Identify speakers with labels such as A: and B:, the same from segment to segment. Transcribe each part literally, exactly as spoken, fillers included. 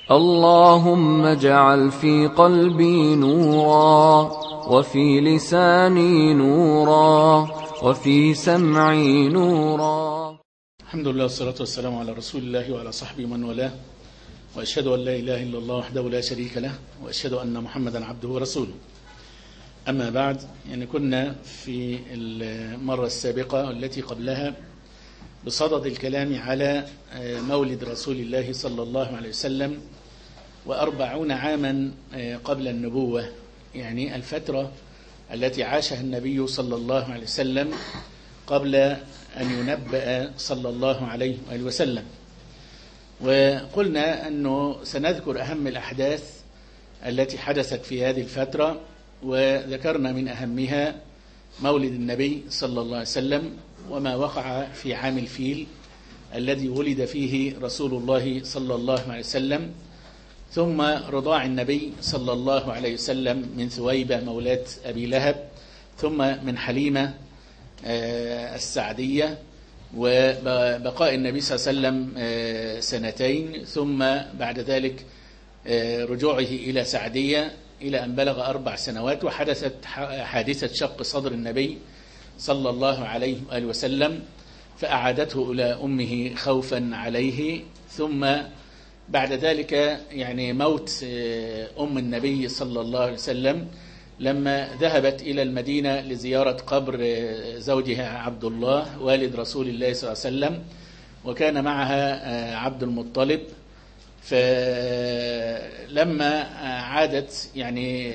A: اللهم اجعل في قلبي نورا، وفي لساني نورا، وفي سمعي نورا.
B: الحمد لله والصلاة والسلام على رسول الله وعلى صحبه من والاه، وأشهد أن لا إله إلا الله وحده لا شريك له، وأشهد أن محمدا عبده ورسوله. أما بعد، يعني كنا في المرة السابقة التي قبلها بصدد الكلام على مولد رسول الله صلى الله عليه وسلم وأربعون عاما قبل النبوة، يعني الفترة التي عاشها النبي صلى الله عليه وسلم قبل أن ينبأ صلى الله عليه وسلم. وقلنا أنه سنذكر أهم الأحداث التي حدثت في هذه الفترة، وذكرنا من أهمها مولد النبي صلى الله عليه وسلم وما وقع في عام الفيل الذي ولد فيه رسول الله صلى الله عليه وسلم، ثم رضاع النبي صلى الله عليه وسلم من ثويبة مولاة أبي لهب، ثم من حليمة السعدية، وبقاء النبي صلى الله عليه وسلم سنتين، ثم بعد ذلك رجوعه إلى سعدية إلى أن بلغ أربع سنوات، وحدثت حادثة شق صدر النبي صلى الله عليه وآله وسلم فأعادته إلى أمه خوفا عليه. ثم بعد ذلك يعني موت أم النبي صلى الله عليه وسلم لما ذهبت إلى المدينة لزيارة قبر زوجها عبد الله والد رسول الله صلى الله عليه وسلم، وكان معها عبد المطلب. فلما عادت يعني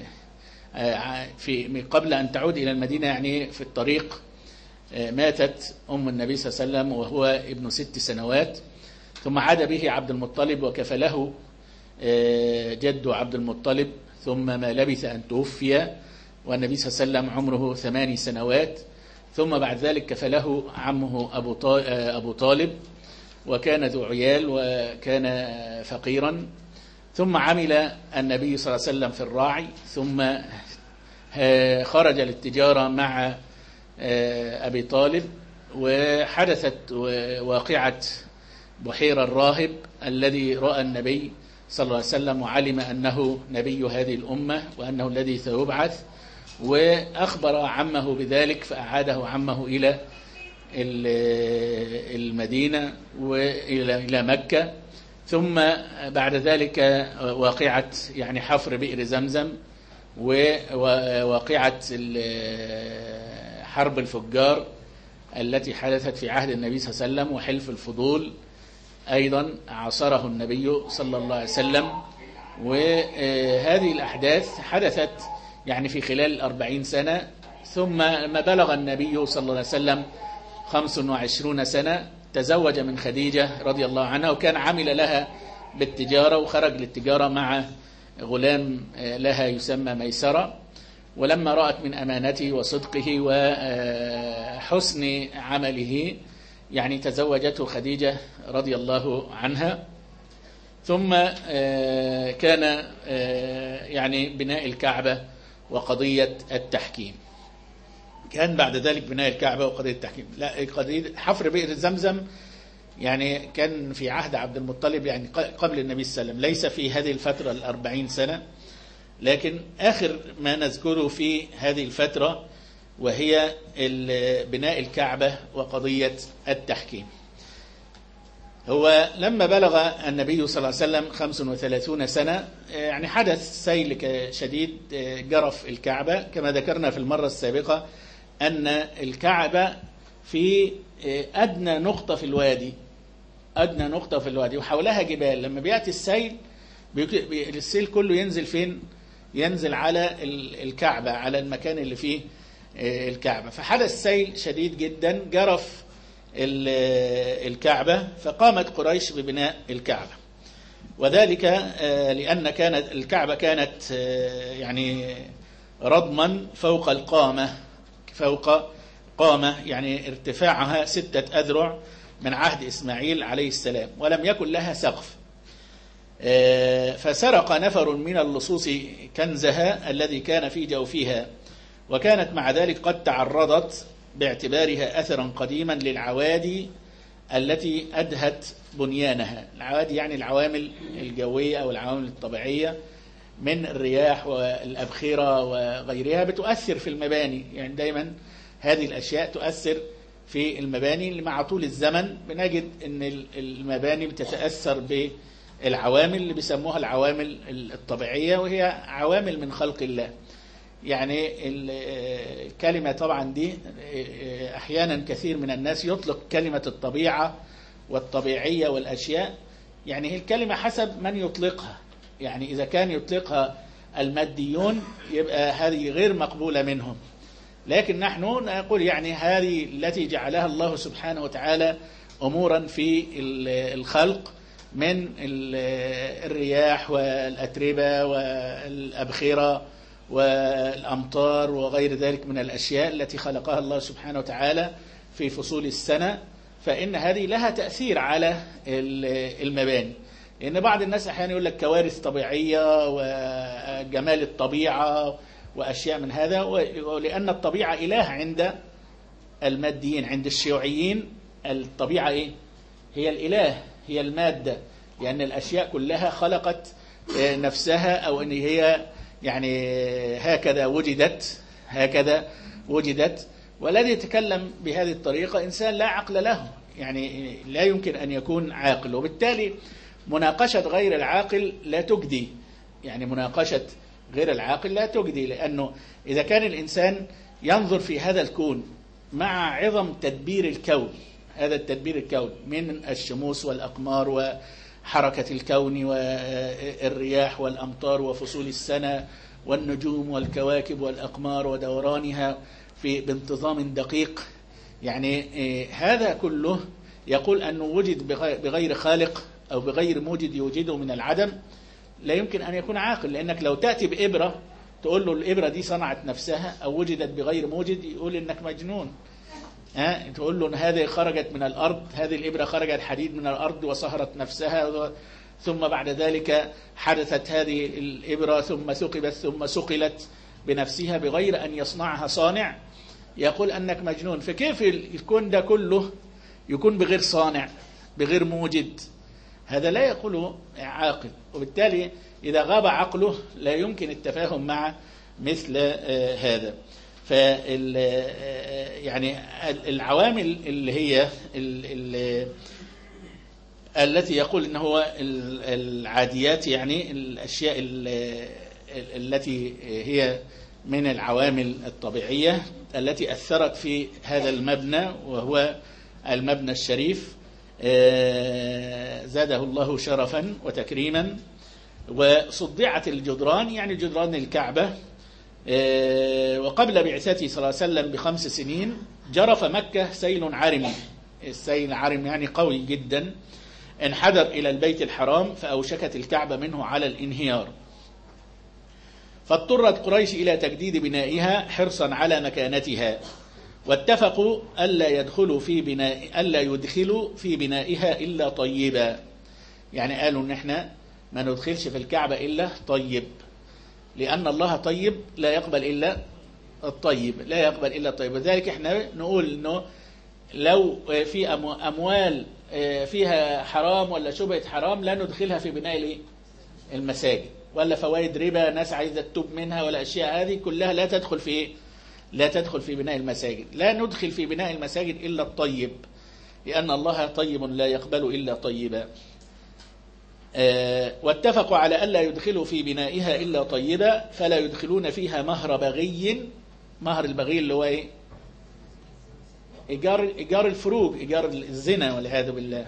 B: في قبل أن تعود إلى المدينة، يعني في الطريق، ماتت أم النبي صلى الله عليه وسلم وهو ابن ست سنوات. ثم عاد به عبد المطلب وكفله جد عبد المطلب، ثم ما لبث أن توفي والنبي صلى الله عليه وسلم عمره ثماني سنوات. ثم بعد ذلك كفله عمه أبو طالب، وكان ذو عيال وكان فقيرا. ثم عمل النبي صلى الله عليه وسلم في الراعي، ثم خرج للتجارة مع أبي طالب، وحدثت واقعة بحير الراهب الذي رأى النبي صلى الله عليه وسلم وعلم أنه نبي هذه الأمة وأنه الذي سيبعث، وأخبر عمه بذلك، فأعاده عمه إلى المدينة وإلى مكة. ثم بعد ذلك واقعة يعني حفر بئر زمزم، وواقعة حرب الفجار التي حدثت في عهد النبي صلى الله عليه وسلم، وحلف الفضول أيضا عاصره النبي صلى الله عليه وسلم. وهذه الأحداث حدثت يعني في خلال الأربعين سنة. ثم ما بلغ النبي صلى الله عليه وسلم خمس وعشرون سنة تزوج من خديجة رضي الله عنها، وكان عمل لها بالتجارة، وخرج للتجارة مع غلام لها يسمى ميسرة. ولما رأت من أمانته وصدقه وحسن عمله يعني تزوجته خديجة رضي الله عنها. ثم كان يعني بناء الكعبة وقضية التحكيم، كان بعد ذلك بناء الكعبة وقضية التحكيم. لا، قضية حفر بئر زمزم يعني كان في عهد عبد المطلب، يعني قبل النبي صلى الله عليه وسلم، ليس في هذه الفترة الأربعين سنة، لكن آخر ما نذكره في هذه الفترة وهي بناء الكعبة وقضية التحكيم. هو لما بلغ النبي صلى الله عليه وسلم خمس وثلاثون سنة يعني حدث سيل شديد جرف الكعبة، كما ذكرنا في المرة السابقة أن الكعبة في أدنى نقطة في الوادي، أدنى نقطة في الوادي وحولها جبال. لما بيأتي السيل، السيل كله ينزل فين؟ ينزل على الكعبة، على المكان اللي فيه الكعبة. فحدث سيل شديد جدا جرف الكعبة، فقامت قريش ببناء الكعبة، وذلك لأن كانت الكعبة كانت يعني رضما فوق القامة، فوق قامة يعني ارتفاعها ستة أذرع من عهد إسماعيل عليه السلام، ولم يكن لها سقف. فسرق نفر من اللصوص كنزها الذي كان في جوفها، وكانت مع ذلك قد تعرضت باعتبارها أثرا قديما للعوادي التي أدهت بنيانها. العوادي يعني العوامل الجوية أو العوامل الطبيعية من الرياح والأبخرة وغيرها بتؤثر في المباني. يعني دايما هذه الأشياء تؤثر في المباني، اللي مع طول الزمن بنجد أن المباني بتتأثر بالعوامل اللي بيسموها العوامل الطبيعية، وهي عوامل من خلق الله. يعني الكلمة طبعا دي أحيانا كثير من الناس يطلق كلمة الطبيعة والطبيعية والأشياء، يعني هي الكلمة حسب من يطلقها. يعني إذا كان يطلقها الماديون يبقى هذه غير مقبولة منهم، لكن نحن نقول يعني هذه التي جعلها الله سبحانه وتعالى أمورا في الخلق من الرياح والأتربة والأبخرة والأمطار وغير ذلك من الأشياء التي خلقها الله سبحانه وتعالى في فصول السنة، فإن هذه لها تأثير على المباني. لأن بعض الناس أحيانا يقول لك كوارث طبيعية وجمال الطبيعة وأشياء من هذا، ولأن الطبيعة إله عند الماديين. عند الشيوعيين الطبيعة إيه؟ هي الإله، هي المادة، لأن يعني الأشياء كلها خلقت نفسها، أو أن هي يعني هكذا وجدت هكذا وجدت. والذي يتكلم بهذه الطريقة إنسان لا عقل له، يعني لا يمكن أن يكون عاقل، وبالتالي مناقشة غير العاقل لا تجدي. يعني مناقشة غير العاقل لا تجدي، لأنه إذا كان الإنسان ينظر في هذا الكون مع عظم تدبير الكون، هذا التدبير الكون من الشموس والأقمار وحركة الكون والرياح والأمطار وفصول السنة والنجوم والكواكب والأقمار ودورانها في بانتظام دقيق، يعني هذا كله يقول أنه وجد بغير خالق أو بغير موجد يوجده من العدم، لا يمكن أن يكون عاقل. لأنك لو تأتي بإبرة تقول له الإبرة دي صنعت نفسها أو وجدت بغير موجد، يقول إنك مجنون. ها تقول له هذه خرجت من الأرض، هذه الإبرة خرجت حديد من الأرض وصهرت نفسها، ثم بعد ذلك حدثت هذه الإبرة ثم ثقبت ثم سقلت بنفسها بغير أن يصنعها صانع، يقول أنك مجنون. فكيف الكون ده كله يكون بغير صانع بغير موجد؟ هذا لا يقوله عاقل، وبالتالي إذا غاب عقله لا يمكن التفاهم مع مثل هذا. فال يعني العوامل اللي هي التي يقول إن هو العاديات، يعني الأشياء التي هي من العوامل الطبيعية التي أثرت في هذا المبنى، وهو المبنى الشريف زاده الله شرفا وتكريما. وصدعت الجدران، يعني جدران الكعبة. وقبل بعثته صلى الله عليه وسلم بخمس سنين جرف مكة سيل عرم، السيل عرم يعني قوي جدا، انحدر إلى البيت الحرام فأوشكت الكعبة منه على الانهيار، فاضطرت قريش إلى تجديد بنائها حرصا على مكانتها، واتفقوا ألا يدخلوا في بناء ألا يدخلوا في بنائها إلا طيبا. يعني قالوا إن إحنا ما ندخلش في الكعبة إلا طيب، لأن الله طيب لا يقبل إلا الطيب، لا يقبل إلا الطيب. وذلك إحنا نقول إنه لو في أموال فيها حرام ولا شبهة حرام لا ندخلها في بناء المساجد، ولا فوائد ربا ناس عايزة تتوب منها، ولا أشياء هذه كلها لا تدخل في لا تدخل في بناء المساجد. لا ندخل في بناء المساجد إلا الطيب، لأن الله طيب لا يقبل إلا طيبا. أه واتفقوا على ألا يدخلوا في بنائها إلا طيبا، فلا يدخلون فيها مهر بغي. مهر البغي اللي هو إيه؟ إيجار إيجار الفروج، إيجار الزنا والعياذ بالله.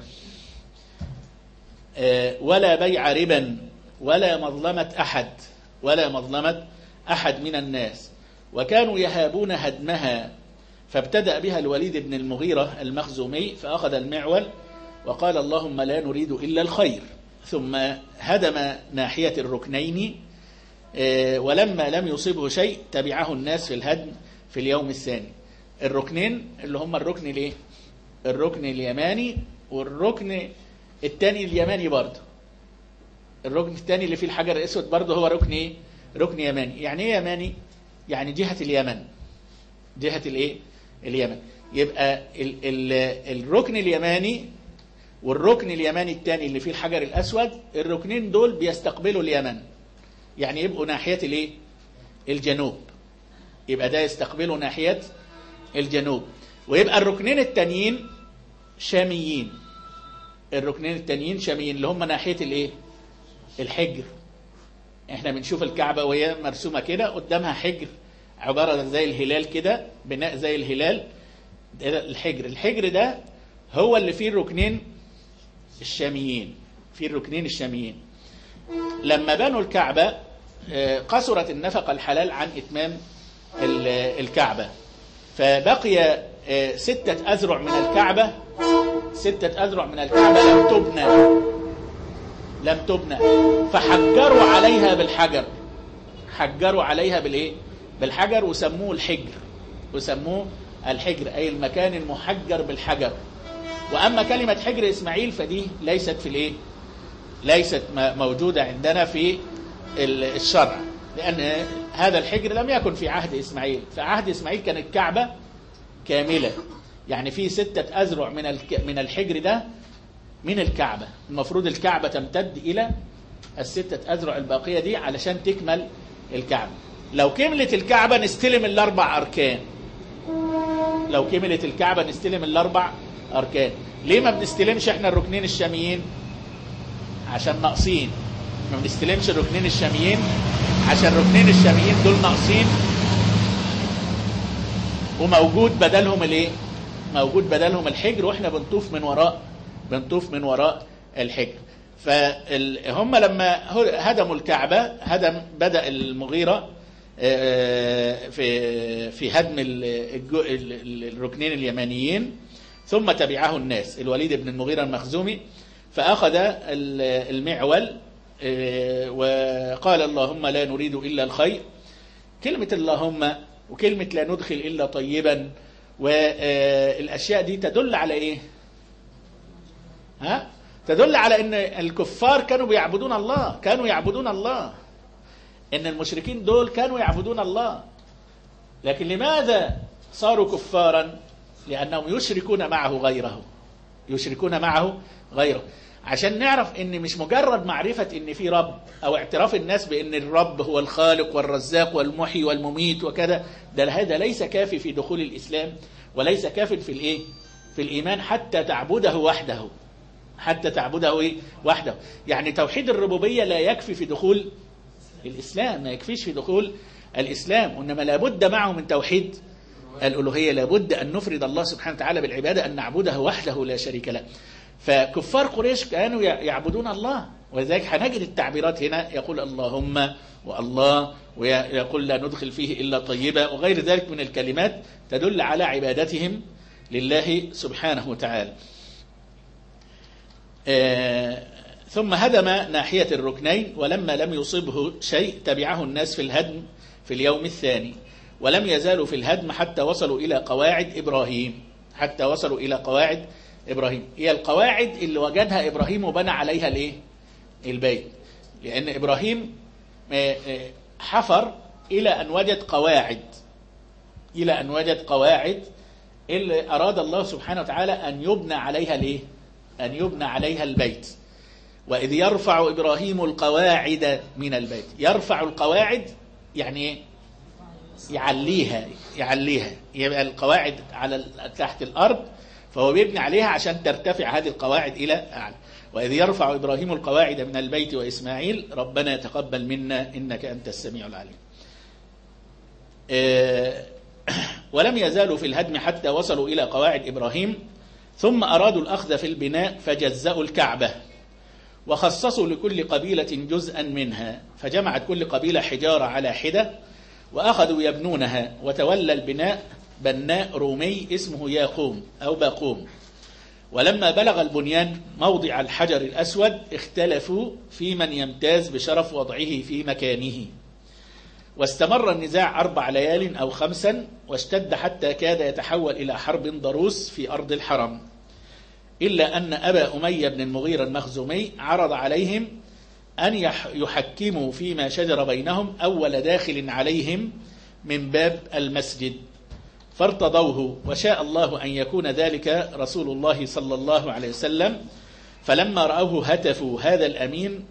B: أه ولا بيع ربا، ولا مظلمة أحد، ولا مظلمة أحد من الناس. وكانوا يهابون هدمها، فابتدأ بها الوليد بن المغيرة المخزومي فأخذ المعول وقال اللهم لا نريد إلا الخير، ثم هدم ناحية الركنين، ولما لم يصبه شيء تبعه الناس في الهدم في اليوم الثاني. الركنين اللي هم الركن الايه؟ الركن اليماني، والركن الثاني اليماني برضه. الركن الثاني اللي فيه الحجر الأسود برضه هو ركن ايه؟ ركن يماني. يعني ايه يماني؟ يعني جهة اليمن، جهة الايه؟ اليمن. يبقى ال ال الركن اليماني والركن اليماني الثاني اللي فيه الحجر الأسود، الركنين دول بيستقبلوا اليمن، يعني يبقوا ناحية الايه؟ الجنوب. يبقى ده يستقبلوا ناحية الجنوب، ويبقى الركنين التانيين شاميين. الركنين التانيين شاميين اللي هم ناحية الايه؟ الحجر. احنا بنشوف الكعبة وهي مرسومة كده قدامها حجر عبارة زي الهلال كده، بناء زي الهلال. الحجر الحجر ده هو اللي فيه الركنين الشاميين، فيه الركنين الشاميين. لما بنوا الكعبة قصرت النفقة الحلال عن إتمام الكعبة، فبقي ستة أذرع من الكعبة ستة أذرع من الكعبة لم تبنى لم تبنى فحجروا عليها بالحجر حجروا عليها بالإيه؟ بالحجر، وسموه الحجر وسموه الحجر أي المكان المحجر بالحجر. وأما كلمة حجر إسماعيل فدي ليست في الإيه؟ ليست موجودة عندنا في الشرع، لأن هذا الحجر لم يكن في عهد إسماعيل. في عهد إسماعيل كانت الكعبة كاملة، يعني في ستة أذرع من من الحجر ده من الكعبة. المفروض الكعبة تمتد إلى الستة أذرع الباقية دي علشان تكمل الكعبة. لو كملت الكعبة نستلم الأربع أركان لو كملت الكعبة نستلم الأربع أركان. ليه ما بنستلمش احنا الركنين الشاميين؟ عشان ناقصين. ما بنستلمش الركنين الشاميين عشان الركنين الشاميين دول ناقصين، وموجود بدلهم الايه؟ موجود بدلهم الحجر، واحنا بنطوف من وراء بنطوف من وراء الحجر. فهم لما هدموا الكعبة هدم بدأ المغيرة في في هدم الركنين اليمانيين، ثم تبعه الناس. الوليد بن المغيرة المخزومي فأخذ المعول وقال اللهم لا نريد إلا الخير. كلمة اللهم وكلمة لا ندخل إلا طيبا، والأشياء دي تدل على إيه؟ ها؟ تدل على أن الكفار كانوا بيعبدون الله كانوا يعبدون الله إن المشركين دول كانوا يعبدون الله. لكن لماذا صاروا كفارا؟ لأنهم يشركون معه غيره يشركون معه غيره عشان نعرف ان مش مجرد معرفة ان في رب او اعتراف الناس بان الرب هو الخالق والرزاق والمحيي والمميت وكذا، ده هذا ليس كافي في دخول الإسلام، وليس كافي في الايه في الإيمان حتى تعبده وحده حتى تعبده ايه وحده. يعني توحيد الربوبية لا يكفي في دخول الإسلام، ما يكفيش في دخول الإسلام، وإنما لابد معه من توحيد الألوهية. لابد أن نفرد الله سبحانه وتعالى بالعبادة، أن نعبده وحده لا شريك له. فكفار قريش كانوا يعبدون الله، ولذلك هنجد التعبيرات هنا يقول اللهم والله، ويقول لا ندخل فيه إلا طيبا، وغير ذلك من الكلمات تدل على عبادتهم لله سبحانه وتعالى. آه ثم هدم ناحية الركنين، ولما لم يصبه شيء تبعه الناس في الهدم في اليوم الثاني، ولم يزالوا في الهدم حتى وصلوا إلى قواعد إبراهيم حتى وصلوا إلى قواعد إبراهيم. هي القواعد اللي وجدها إبراهيم وبنى عليها الإيه؟ البيت. لأن إبراهيم حفر إلى أن وجد قواعد إلى أن وجد قواعد اللي أراد الله سبحانه وتعالى أن يبنى عليها الإيه؟ أن يبنى عليها البيت. وإذ يرفع إبراهيم القواعد من البيت. يرفع القواعد يعني إيه؟ يعليها يعليها يبقى القواعد على تحت الأرض، فهو بيبني عليها عشان ترتفع هذه القواعد إلى أعلى. وإذ يرفع إبراهيم القواعد من البيت وإسماعيل ربنا تقبل منا إنك أنت السميع العليم. ولم يزالوا في الهدم حتى وصلوا إلى قواعد إبراهيم، ثم أرادوا الأخذ في البناء فجزأوا الكعبة، وخصصوا لكل قبيلة جزءا منها، فجمعت كل قبيلة حجارة على حدة وأخذوا يبنونها. وتولى البناء بناء رومي اسمه ياقوم أو باقوم. ولما بلغ البنيان موضع الحجر الأسود اختلفوا في من يمتاز بشرف وضعه في مكانه، واستمر النزاع أربع ليال أو خمسا، واشتد حتى كاد يتحول إلى حرب ضروس في أرض الحرم، إلا أن أبا أمية بن المغيرة المخزومي عرض عليهم أن يحكموا فيما شجر بينهم أول داخل عليهم من باب المسجد. فارتضوه، وشاء الله أن يكون ذلك رسول الله صلى الله عليه وسلم. فلما رأوه هتفوا هذا الأمين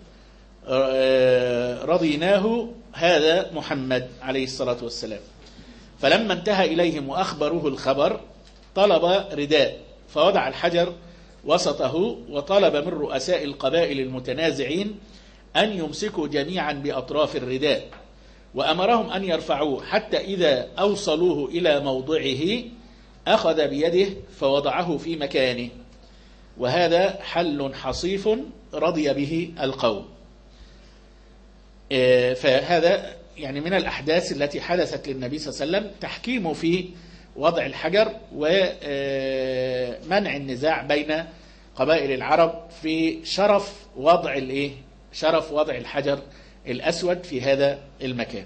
B: رضيناه، هذا محمد عليه الصلاة والسلام. فلما انتهى إليهم وأخبروه الخبر طلب رداء، فوضع الحجر وسطه، وطلب من رؤساء القبائل المتنازعين أن يمسكوا جميعا بأطراف الرداء، وأمرهم أن يرفعوه حتى إذا أوصلوه إلى موضعه أخذ بيده فوضعه في مكانه. وهذا حل حصيف رضي به القوم. فهذا يعني من الأحداث التي حدثت للنبي صلى الله عليه وسلم، تحكيمه في وضع الحجر ومنع النزاع بين قبائل العرب في شرف وضع الايه شرف وضع الحجر الأسود في هذا المكان.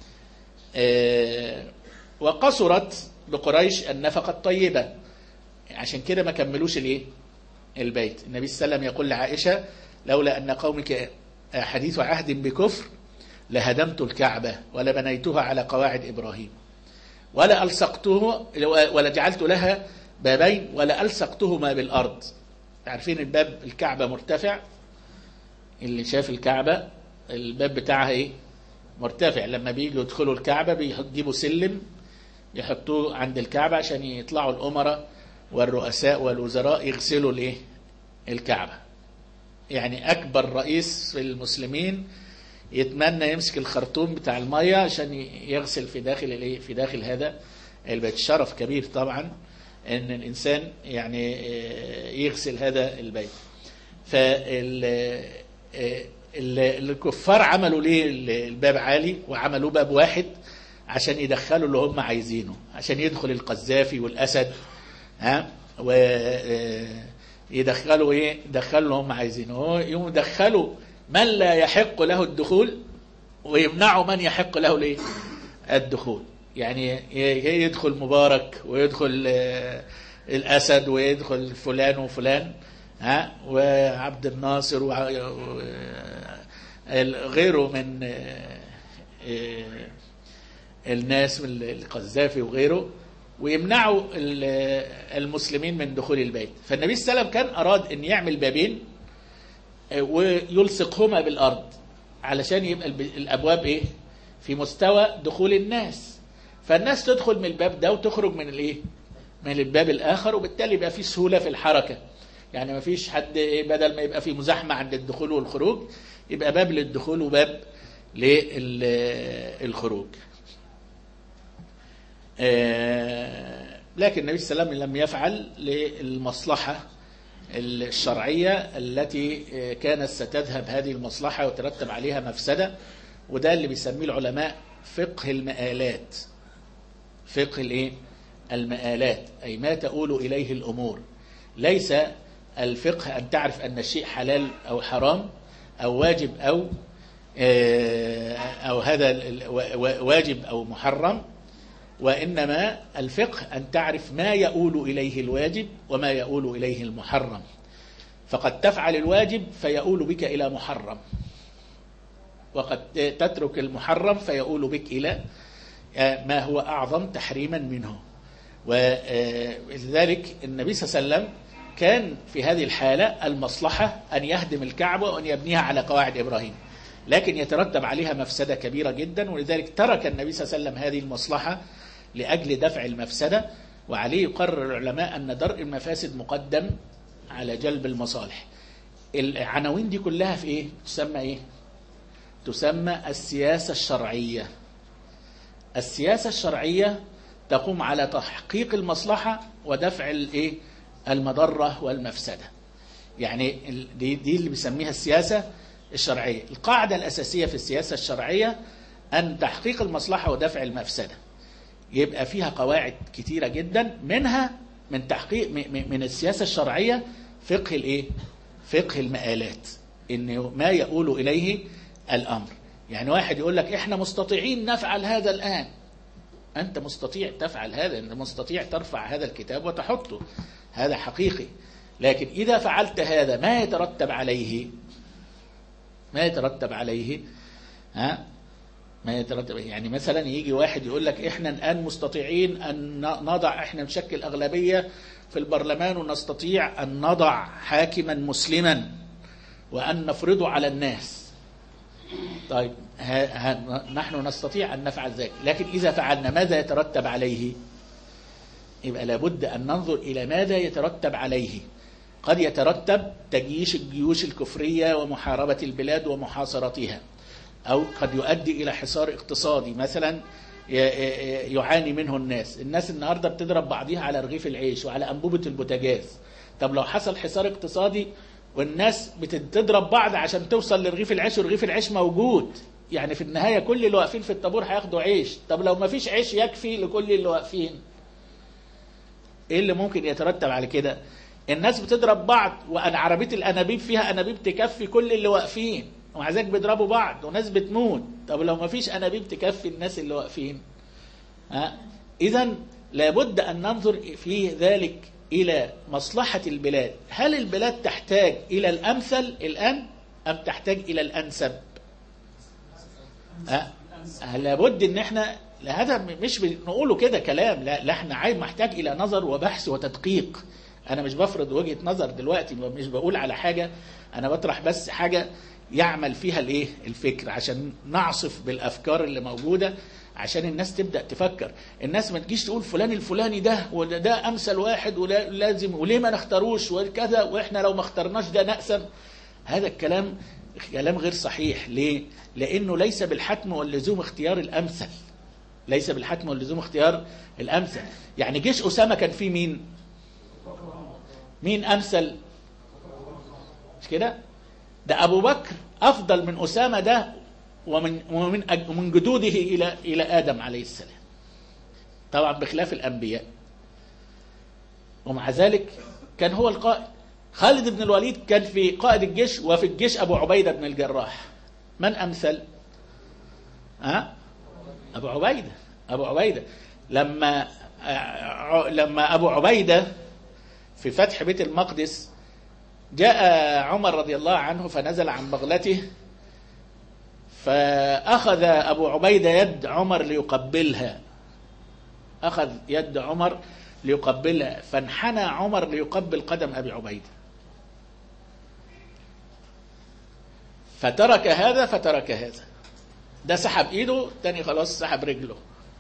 B: وقصرت بقريش النفقة الطيبة، عشان كده ما كملوش الايه البيت. النبي صلى الله عليه وسلم يقول لعائشة: لولا أن قومك حديث عهد بكفر لهدمت الكعبة ولبنيتها على قواعد إبراهيم ولا ألصقته ولا جعلت لها بابين ولا ألصقتهما بالأرض. عارفين الباب الكعبة مرتفع، اللي شاف الكعبة الباب بتاعها ايه مرتفع، لما بيجوا يدخلوا الكعبة بيجيبوا سلم يحطوه عند الكعبة عشان يطلعوا الأمراء والرؤساء والوزراء يغسلوا الايه الكعبة. يعني أكبر رئيس في المسلمين يتمنى يمسك الخرطوم بتاع المية عشان يغسل في داخل الايه في داخل هذا البيت. شرف كبير طبعا ان الانسان يعني يغسل هذا البيت. فالكفار عملوا ليه الباب عالي وعملوا باب واحد عشان يدخلوا اللي هم عايزينه، عشان يدخل القذافي والاسد ها ويدخلوا ايه يدخلوا اللي هم عايزينه. يوم يدخلوا من لا يحق له الدخول ويمنعوا من يحق له الايه الدخول. يعني يدخل مبارك ويدخل الأسد ويدخل فلان وفلان ها وعبد الناصر وغيره من الناس من القذافي وغيره، ويمنعوا المسلمين من دخول البيت. فالنبي صلى الله عليه وسلم كان أراد أن يعمل بابين ويلصقهما بالأرض علشان يبقى الأبواب إيه في مستوى دخول الناس، فالناس تدخل من الباب ده وتخرج من الايه من الباب الآخر، وبالتالي يبقى في سهولة في الحركة. يعني ما فيش حد بدل ما يبقى في مزاحمة عند الدخول والخروج يبقى باب للدخول وباب للخروج. لكن النبي صلى الله عليه وسلم لم يفعل للمصلحة الشرعية التي كانت ستذهب هذه المصلحة وترتب عليها مفسدة، وده اللي بيسميه العلماء فقه المآلات. فقه الايه المآلات أي ما تؤول إليه الأمور. ليس الفقه أن تعرف أن الشيء حلال أو حرام أو واجب أو أو هذا واجب أو محرم، وإنما الفقه أن تعرف ما يؤول إليه الواجب وما يؤول إليه المحرم. فقد تفعل الواجب فيؤول بك إلى محرم، وقد تترك المحرم فيؤول بك إلى ما هو أعظم تحريما منه. ولذلك النبي صلى الله عليه وسلم كان في هذه الحالة المصلحة أن يهدم الكعبة وأن يبنيها على قواعد إبراهيم، لكن يترتب عليها مفسدة كبيرة جدا، ولذلك ترك النبي صلى الله عليه وسلم هذه المصلحة لأجل دفع المفسدة. وعليه يقرر العلماء أن درء المفاسد مقدم على جلب المصالح. العناوين دي كلها في إيه تسمى إيه تسمى السياسة الشرعية. السياسة الشرعية تقوم على تحقيق المصلحة ودفع الايه المضرة والمفسدة. يعني دي, دي اللي بيسميها السياسة الشرعية. القاعدة الأساسية في السياسة الشرعية أن تحقيق المصلحة ودفع المفسدة. يبقى فيها قواعد كتيرة جدا، منها من تحقيق من السياسة الشرعية فقه الايه فقه المآلات، إن ما يؤول إليه الأمر. يعني واحد يقول لك إحنا مستطيعين نفعل هذا الآن، أنت مستطيع تفعل هذا، أنت مستطيع ترفع هذا الكتاب وتحطه، هذا حقيقي. لكن إذا فعلت هذا ما يترتب عليه ما يترتب عليه ها ما يترتب. يعني مثلا يجي واحد يقول لك احنا الآن مستطيعين أن نضع، احنا نشكل أغلبية في البرلمان ونستطيع أن نضع حاكما مسلما وأن نفرضه على الناس. طيب ها ها نحن نستطيع أن نفعل ذلك، لكن إذا فعلنا ماذا يترتب عليه؟ يبقى لابد أن ننظر إلى ماذا يترتب عليه. قد يترتب تجيش الجيوش الكفرية ومحاربة البلاد ومحاصرتها، أو قد يؤدي إلى حصار اقتصادي مثلا يعاني منه الناس. الناس النهاردة بتضرب بعضها على رغيف العيش وعلى أنبوبة البوتاجاز. طب لو حصل حصار اقتصادي والناس بتضرب بعض عشان توصل لرغيف العيش ورغيف العيش موجود، يعني في النهاية كل اللي واقفين في الطابور هياخدوا عيش. طب لو ما فيش عيش يكفي لكل اللي واقفين، ايه اللي ممكن يترتب على كده؟ الناس بتضرب بعض وأنا عربية الأنابيب فيها أنابيب تكفي كل اللي واقفين، ومع ذلك بيضربوا بعض وناس بتموت. طب لو ما فيش أنابيب تكفي الناس اللي واقفين، ها؟ إذن لابد أن ننظر في ذلك إلى مصلحة البلاد. هل البلاد تحتاج إلى الأمثل الآن أم تحتاج إلى الأنسب؟ ها؟ لابد أن احنا هذا مش بنقوله كده كلام، لا, لا احنا عايز محتاج إلى نظر وبحث وتدقيق. أنا مش بفرض وجهة نظر دلوقتي، مش بقول على حاجة، أنا بطرح بس حاجة يعمل فيها الايه الفكر عشان نعصف بالأفكار اللي موجودة، عشان الناس تبدأ تفكر. الناس ما تجيش تقول فلان الفلاني ده وده ده أمثل واحد ولازم وليه ما نختاروش وكذا، وإحنا لو ما اخترناش ده نقسم. هذا الكلام كلام غير صحيح. ليه؟ لأنه ليس بالحتم واللزوم اختيار الأمثل، ليس بالحتم واللزوم اختيار الأمثل. يعني جيش أسامة كان فيه مين؟ مين أمثل؟ مش كده؟ ده أبو بكر أفضل من أسامة ده ومن ومن ومن جدوده إلى إلى آدم عليه السلام، طبعا بخلاف الأنبياء، ومع ذلك كان هو القائد. خالد بن الوليد كان في قائد الجيش، وفي الجيش أبو عبيدة بن الجراح. من أمثل؟ ها؟ أبو عبيدة. أبو عبيدة لما لما أبو عبيدة في فتح بيت المقدس جاء عمر رضي الله عنه فنزل عن بغلته، فأخذ أبو عبيدة يد عمر ليقبلها، أخذ يد عمر ليقبلها، فانحنى عمر ليقبل قدم أبي عبيدة، فترك هذا فترك هذا، ده سحب إيده، تاني خلاص سحب رجله.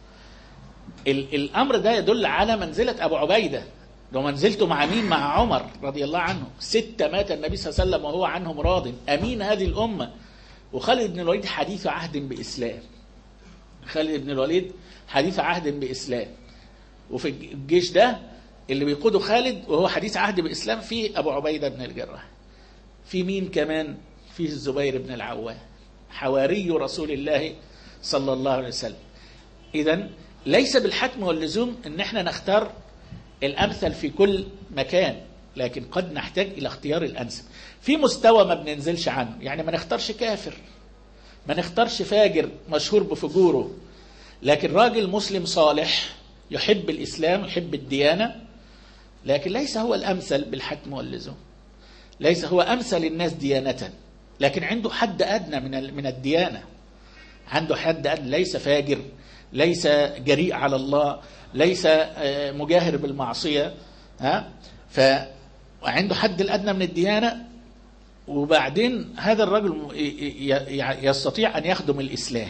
B: الأمر ده يدل على منزلة أبو عبيدة، لو منزلته مع مين؟ مع عمر رضي الله عنه. ستة مات النبي صلى الله عليه وسلم وهو عنهم راض، أمين هذه الأمة. وخالد بن الوليد حديث عهد بإسلام، خالد بن الوليد حديث عهد بإسلام، وفي الجيش ده اللي بيقوده خالد وهو حديث عهد بإسلام في أبو عبيدة بن الجراح. في مين كمان؟ فيه الزبير بن العوام حواري رسول الله صلى الله عليه وسلم. إذن ليس بالحتم واللزوم ان احنا نختار الأمثل في كل مكان، لكن قد نحتاج إلى اختيار الأنسب في مستوى ما بننزلش عنه. يعني ما نختارش كافر، ما نختارش فاجر مشهور بفجوره، لكن راجل مسلم صالح يحب الإسلام يحب الديانة، لكن ليس هو الأمثل بالحتم واللزوم، ليس هو أمثل الناس ديانة، لكن عنده حد أدنى من من الديانة، عنده حد أدنى، ليس فاجر، ليس جريء على الله، ليس مجاهر بالمعصية، ها، فعنده حد الأدنى من الديانة. وبعدين هذا الرجل يستطيع أن يخدم الإسلام،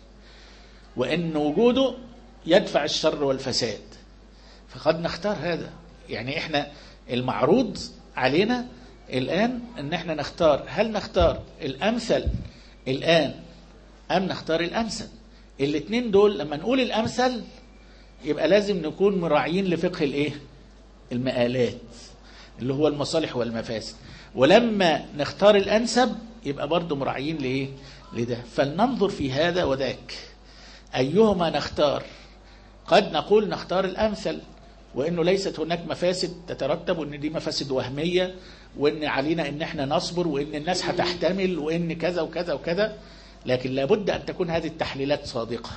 B: وأن وجوده يدفع الشر والفساد، فقد نختار هذا. يعني إحنا المعروض علينا الآن أن إحنا نختار، هل نختار الأمثل الآن أم نختار الأمثل؟ الاثنين دول لما نقول الأمثل يبقى لازم نكون مراعيين لفقه الإيه؟ المآلات اللي هو المصالح والمفاسد، ولما نختار الأنسب يبقى برضو مراعيين لإيه؟ لده. فلننظر في هذا وذاك أيهما نختار. قد نقول نختار الأمثل، وإنه ليست هناك مفاسد تترتب، وإن دي مفاسد وهمية، وإن علينا إن احنا نصبر، وإن الناس هتحتمل، وإن كذا وكذا وكذا. لكن لابد أن تكون هذه التحليلات صادقة،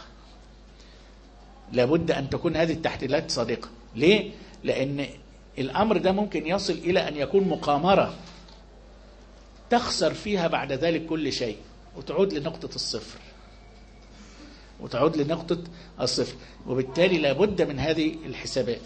B: لابد أن تكون هذه التحليلات صادقة. ليه؟ لأن الأمر ده ممكن يصل إلى أن يكون مقامرة تخسر فيها بعد ذلك كل شيء وتعود لنقطة الصفر. وتعود لنقطة الصفر، وبالتالي لابد من هذه الحسابات.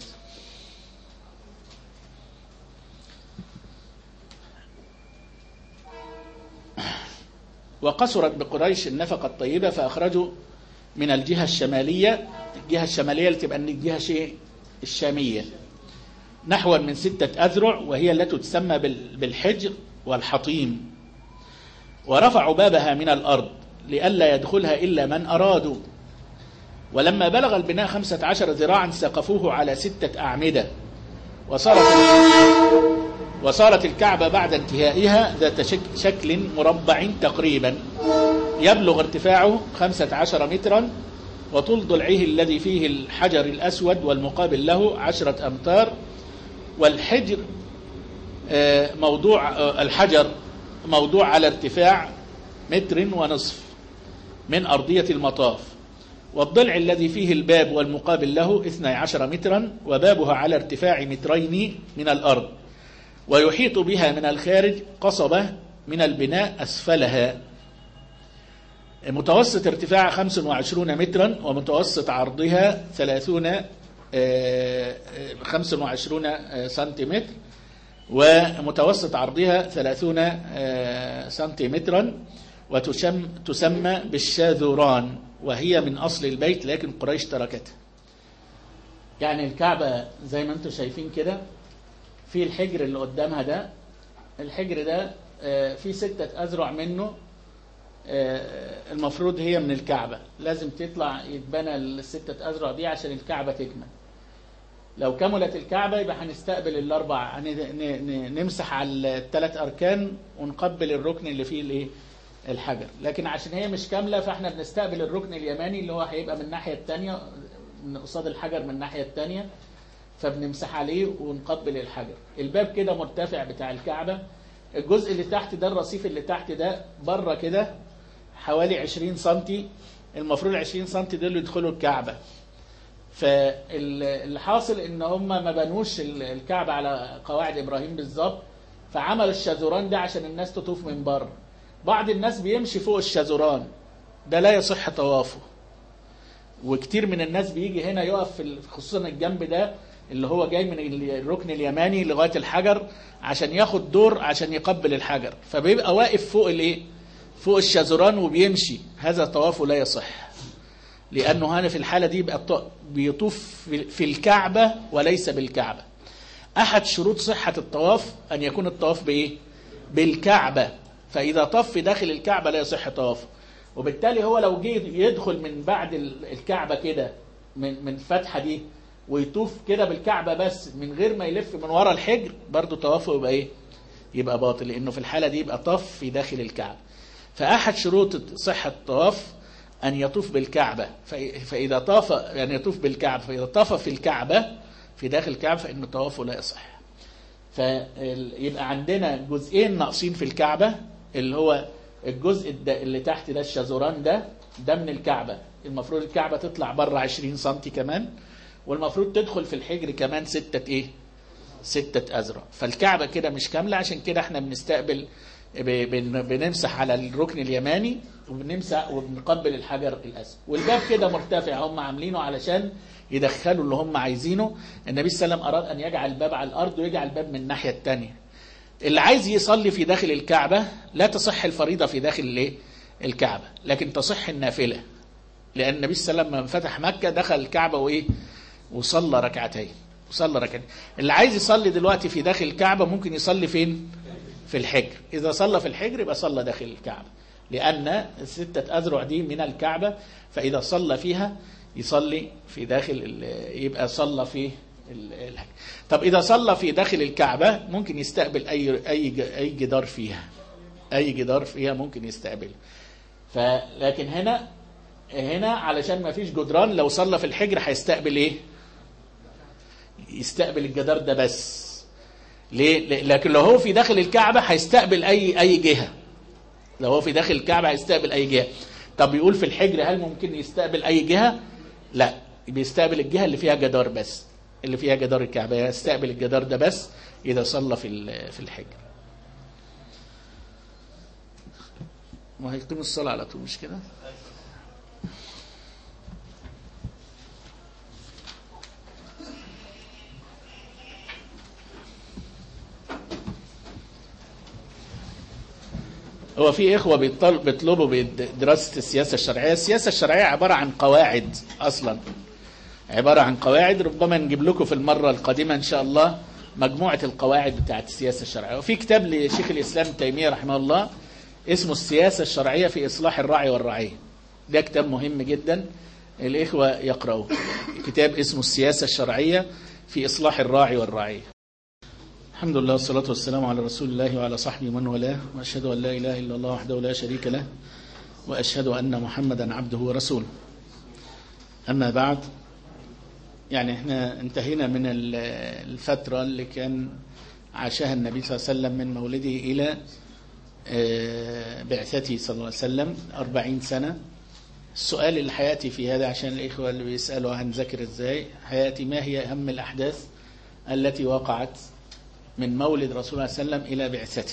B: وقصرت بقريش النفقة الطيبة فأخرجوا من الجهة الشمالية، الجهة الشمالية اللي تبقى الجهة شيء الشامية، نحو من ستة أذرع، وهي التي تسمى بالحجر والحطيم، ورفعوا بابها من الأرض لئلا يدخلها إلا من أرادوا. ولما بلغ البناء خمسة عشر ذراعا سقفوه على ستة أعمدة، وصارت وصارت الكعبة بعد انتهائها ذات شكل مربع تقريبا يبلغ ارتفاعه خمسة عشر مترا، وطول ضلعه الذي فيه الحجر الأسود والمقابل له عشرة أمتار. والحجر موضوع الحجر موضوع على ارتفاع متر ونصف من أرضية المطاف، والضلع الذي فيه الباب والمقابل له اثني عشر مترا، وبابها على ارتفاع مترين من الأرض، ويحيط بها من الخارج قصبة من البناء أسفلها. متوسط ارتفاع خمس وعشرون مترا، ومتوسط عرضها ثلاثون خمس وعشرون سنتيمتر، ومتوسط عرضها ثلاثون سنتيمترا، وتسمى بالشاذوران، وهي من أصل البيت لكن قريش تركتها. يعني الكعبة زي ما انتم شايفين كده، في الحجر اللي قدامها ده، الحجر ده في ستة أذرع منه، المفروض هي من الكعبة، لازم تطلع يتبنى الستة أذرع دي عشان الكعبة تكمل. لو كملت الكعبة يبقى هنستقبل الأربع، نمسح على الثلاث أركان ونقبل الركن اللي فيه الايه الحجر، لكن عشان هي مش كاملة فاحنا بنستقبل الركن اليماني اللي هو هيبقى من الناحية التانية قصاد الحجر من الناحية التانية، فبنمسح عليه ونقبل الحجر. الباب كده مرتفع بتاع الكعبة، الجزء اللي تحت ده الرصيف اللي تحت ده بره كده حوالي عشرين سنتي، المفروض عشرين سنتي دول يدخلوا الكعبة. فاللي حاصل ان هم ما بنوش الكعبة على قواعد ابراهيم بالظبط، فعملوا الشاذوران ده عشان الناس تطوف من بره. بعض الناس بيمشي فوق الشاذوران ده لا يصح طوافه، وكتير من الناس بيجي هنا يقف في خصوصا الجنب ده اللي هو جاي من الركن اليماني لغاية الحجر عشان ياخد دور عشان يقبل الحجر، فبيبقى واقف فوق الايه فوق الشاذوران وبيمشي، هذا طوافه لا يصح، لأنه هنا في الحالة دي يبقى بيطوف في الكعبة وليس بالكعبة. أحد شروط صحة الطواف أن يكون الطواف بإيه؟ بالكعبة، فإذا طاف في داخل الكعبة لا يصح طوافه، وبالتالي هو لو جه يدخل من بعد الكعبة كده من من الفتحة دي ويطوف كده بالكعبة بس من غير ما يلف من وراء الحجر، برضو طوافه يبقى إيه؟ يبقى باطل، لأنه في الحالة دي يبقى طاف في داخل الكعبة. فأحد شروط صحة الطواف أن يطوف بالكعبة، فإذا طاف يعني يطوف بالكعبة، فإذا طاف في الكعبة في داخل الكعبة فإن طوافه لا يصح. فيبقى عندنا جزئين ناقصين في الكعبة، اللي هو الجزء اللي تحت ده الشاذوران ده ده من الكعبة، المفروض الكعبة تطلع بره عشرين سنتي كمان، والمفروض تدخل في الحجر كمان ستة ايه ستة أذرع. فالكعبة كده مش كاملة، عشان كده احنا بنستقبل بنمسح على الركن اليماني وبنمسح وبنقبل الحجر الأسود. والباب كده مرتفع، هم عاملينه علشان يدخلوا اللي هم عايزينه. النبي صلى الله عليه وسلم أراد أن يجعل الباب على الأرض ويجعل الباب من الناحية التانية. اللي عايز يصلي في داخل الكعبة لا تصح الفريضة في داخل الايه الكعبة، لكن تصح النافلة، لأن النبي صلى الله عليه وسلم لما فتح مكة دخل الكعبة وإيه وصلى ركعتين وصلى ركعتين. اللي عايز يصلي دلوقتي في داخل الكعبة ممكن يصلي فين؟ في الحجر. إذا صلى في الحجر يبقى صلى داخل الكعبة، لأن الستة أذرع دي من الكعبة، فإذا صلى فيها يصلي في داخل يبقى صلى في الحجر. طب إذا صلى في داخل الكعبة ممكن يستقبل أي أي أي جدار فيها، أي جدار فيها ممكن يستقبل. فلكن هنا هنا علشان ما فيش جدران، لو صلى في الحجر هيستقبل إيه؟ يستقبل الجدار ده بس. ليه؟ لكن لو هو في داخل الكعبة هيستقبل أي أي جهة. لو هو في داخل الكعبة هيستقبل أي جهة. طب بيقول في الحجر هل ممكن يستقبل أي جهة؟ لا، بيستقبل الجهة اللي فيها جدار بس، اللي فيها جدار الكعبة يستقبل الجدار ده بس إذا صلى في في الحجر. ما هيقيم الصلاة على طول مش كده؟ هو في إخوة بيطلبوا بدراسة السياسة الشرعية. السياسة الشرعية عبارة عن قواعد أصلا، عبارة عن قواعد. ربما نجيب لكم في المرة القادمة إن شاء الله مجموعة القواعد بتاعت السياسة الشرعية. وفي كتاب لشيخ الإسلام تيمية رحمه الله اسمه السياسة الشرعية في إصلاح الراعي والرعية. ده كتاب مهم جدا الإخوة يقرأوه. كتاب اسمه السياسة الشرعية في إصلاح الراعي والرعية. الحمد لله والصلاة والسلام على رسول الله وعلى صحبه من والاه، وأشهد أن لا إله إلا الله وحده لا شريك له، وأشهد أن محمدا عبده ورسوله. أما بعد، يعني احنا انتهينا من الفترة اللي كان عاشها النبي صلى الله عليه وسلم من مولده إلى بعثته صلى الله عليه وسلم، أربعين سنة. السؤال اللي حياتي في هذا عشان الإخوة اللي بيسألوا هنذاكر إزاي حياتي، ما هي أهم الأحداث التي وقعت من مولد رسول الله صلى الله عليه وسلم إلى بعثته.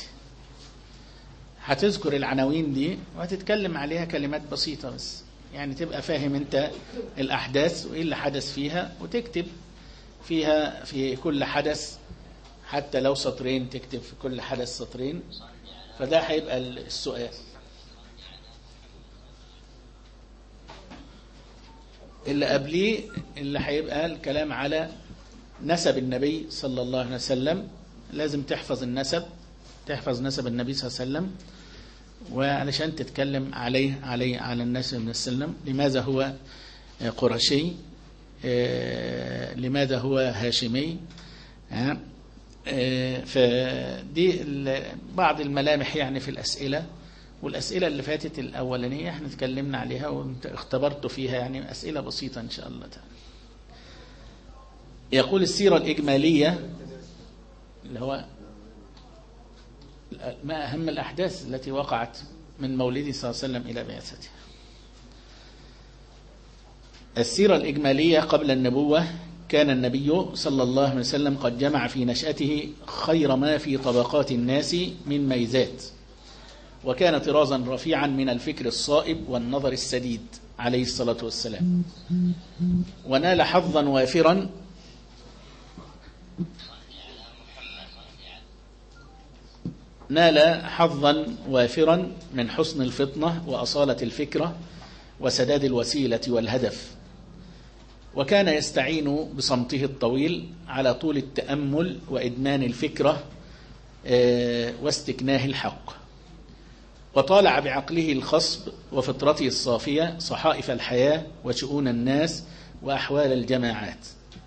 B: هتذكر العناوين دي وهتتكلم عليها كلمات بسيطة بس، يعني تبقى فاهم انت الأحداث وإيه اللي حدث فيها، وتكتب فيها في كل حدث حتى لو سطرين، تكتب في كل حدث سطرين. فده هيبقى السؤال. اللي قبليه اللي هيبقى الكلام على نسب النبي صلى الله عليه وسلم. لازم تحفظ النسب، تحفظ نسب النبي صلى الله عليه وسلم، وعلشان تتكلم عليه عليه على الناس من السلم. لماذا هو قرشي؟ لماذا هو هاشمي؟ فدي بعض الملامح يعني في الأسئلة. والأسئلة اللي فاتت الأولانية احنا تكلمنا عليها وانت اختبرت فيها، يعني أسئلة بسيطة إن شاء الله تعالى. يقول السيرة الإجمالية اللي هو ما أهم الأحداث التي وقعت من مولده صلى الله عليه وسلم إلى بعثته. السيرة الإجمالية قبل النبوة: كان النبي صلى الله عليه وسلم قد جمع في نشأته خير ما في طبقات الناس من ميزات، وكان طرازا رفيعا من الفكر الصائب والنظر السديد عليه الصلاة والسلام، ونال حظا وافرا نال حظا وافرا من حسن الفطنة وأصالة الفكرة وسداد الوسيلة والهدف، وكان يستعين بصمته الطويل على طول التأمل وإدمان الفكرة واستكناه الحق، وطالع بعقله الخصب وفطرته الصافية صحائف الحياة وشؤون الناس وأحوال الجماعات،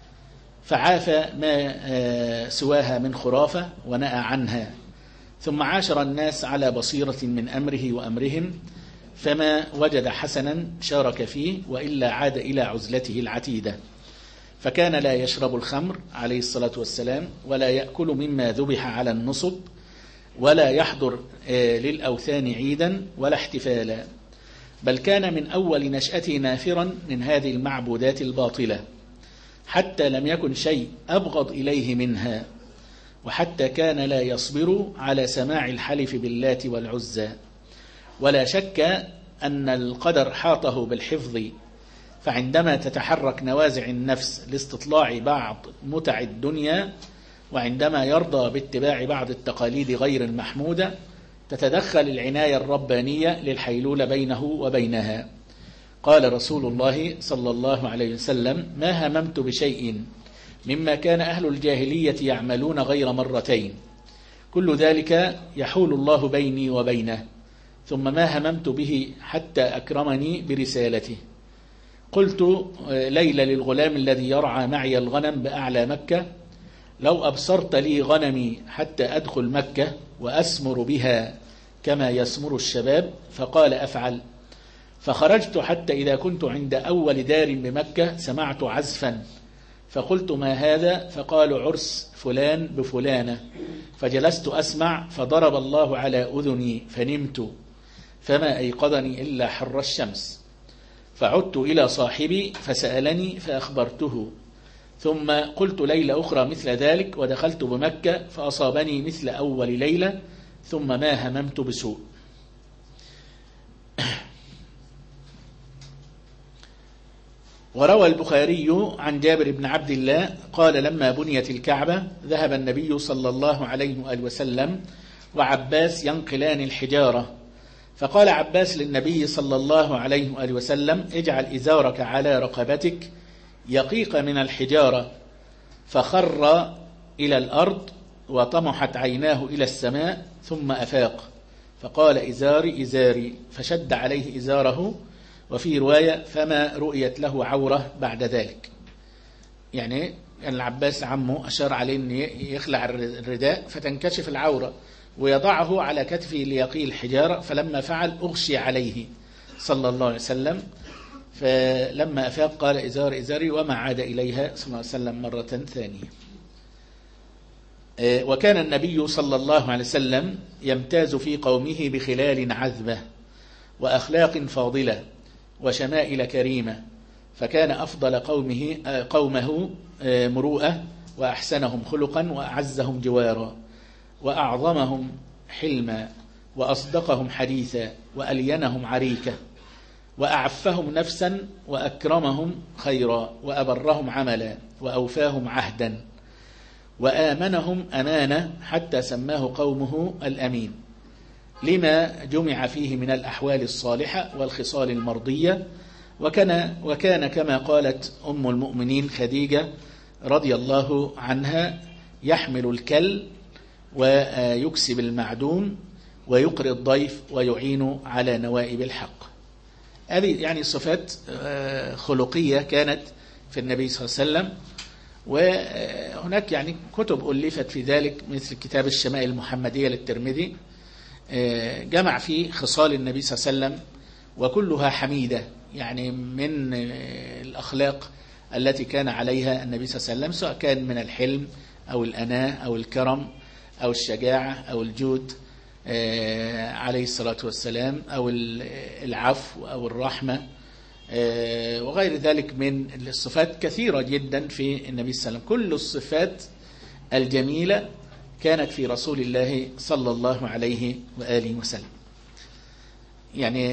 B: فعاف ما سواها من خرافة ونأى عنها، ثم عاشر الناس على بصيرة من أمره وأمرهم، فما وجد حسنا شارك فيه، وإلا عاد إلى عزلته العتيدة. فكان لا يشرب الخمر عليه الصلاة والسلام، ولا يأكل مما ذبح على النصب، ولا يحضر للأوثان عيدا ولا احتفالا، بل كان من أول نشأته نافرا من هذه المعبودات الباطلة، حتى لم يكن شيء أبغض إليه منها، وحتى كان لا يصبر على سماع الحلف باللات والعزى. ولا شك أن القدر حاطه بالحفظ، فعندما تتحرك نوازع النفس لاستطلاع بعض متع الدنيا، وعندما يرضى باتباع بعض التقاليد غير المحمودة، تتدخل العناية الربانية للحيلولة بينه وبينها. قال رسول الله صلى الله عليه وسلم: ما هممت بشيء مما كان أهل الجاهلية يعملون غير مرتين، كل ذلك يحول الله بيني وبينه، ثم ما هممت به حتى أكرمني برسالته. قلت ليلى للغلام الذي يرعى معي الغنم بأعلى مكة: لو أبصرت لي غنمي حتى أدخل مكة وأسمر بها كما يسمر الشباب. فقال: أفعل. فخرجت حتى إذا كنت عند أول دار بمكة سمعت عزفا، فقلت: ما هذا؟ فقالوا: عرس فلان بفلانة. فجلست أسمع، فضرب الله على أذني فنمت، فما أيقظني إلا حر الشمس. فعدت إلى صاحبي فسألني فأخبرته، ثم قلت ليلة أخرى مثل ذلك، ودخلت بمكة فأصابني مثل أول ليلة، ثم ما هممت بسوء. وروى البخاري عن جابر بن عبد الله قال: لما بنيت الكعبة ذهب النبي صلى الله عليه وآله وسلم وعباس ينقلان الحجارة، فقال عباس للنبي صلى الله عليه وآله وسلم: اجعل إزارك على رقبتك يقيق من الحجارة. فخر إلى الأرض وطمحت عيناه إلى السماء ثم أفاق فقال: إزاري إزاري، فشد عليه إزاره. وفي رواية: فما رؤيت له عورة بعد ذلك. يعني كان العباس عمه أشار عليه أن يخلع الرداء فتنكشف العورة ويضعه على كتفه ليقي الحجارة، فلما فعل أغشي عليه صلى الله عليه وسلم، فلما أفاق قال: إزار إزاري، وما عاد إليها صلى الله عليه وسلم مرة ثانية. وكان النبي صلى الله عليه وسلم يمتاز في قومه بخلال عذبة وأخلاق فاضلة وشمائل كريمة، فكان أفضل قومه قومه مروءة وأحسنهم خلقا وأعزهم جوارا وأعظمهم حلما وأصدقهم حديثا وألينهم عريكة وأعفهم نفسا وأكرمهم خيرا وأبرهم عملا وأوفاهم عهدا وآمنهم أمانة، حتى سماه قومه الأمين، لما جمع فيه من الأحوال الصالحة والخصال المرضية. وكان, وكان كما قالت أم المؤمنين خديجة رضي الله عنها: يحمل الكل ويكسب المعدوم ويقري الضيف ويعين على نوائب الحق. هذه يعني صفات خلقية كانت في النبي صلى الله عليه وسلم. وهناك يعني كتب ألفت في ذلك، مثل كتاب الشمائل المحمدية للترمذي، جمع فيه خصال النبي صلى الله عليه وسلم وكلها حميدة، يعني من الأخلاق التي كان عليها النبي صلى الله عليه وسلم، سواء كان من الحلم أو الأناة أو الكرم أو الشجاعة أو الجود عليه الصلاة والسلام، أو العفو أو الرحمة وغير ذلك من الصفات كثيرة جدا في النبي صلى الله عليه وسلم. كل الصفات الجميلة كانت في رسول الله صلى الله عليه وآله وسلم. يعني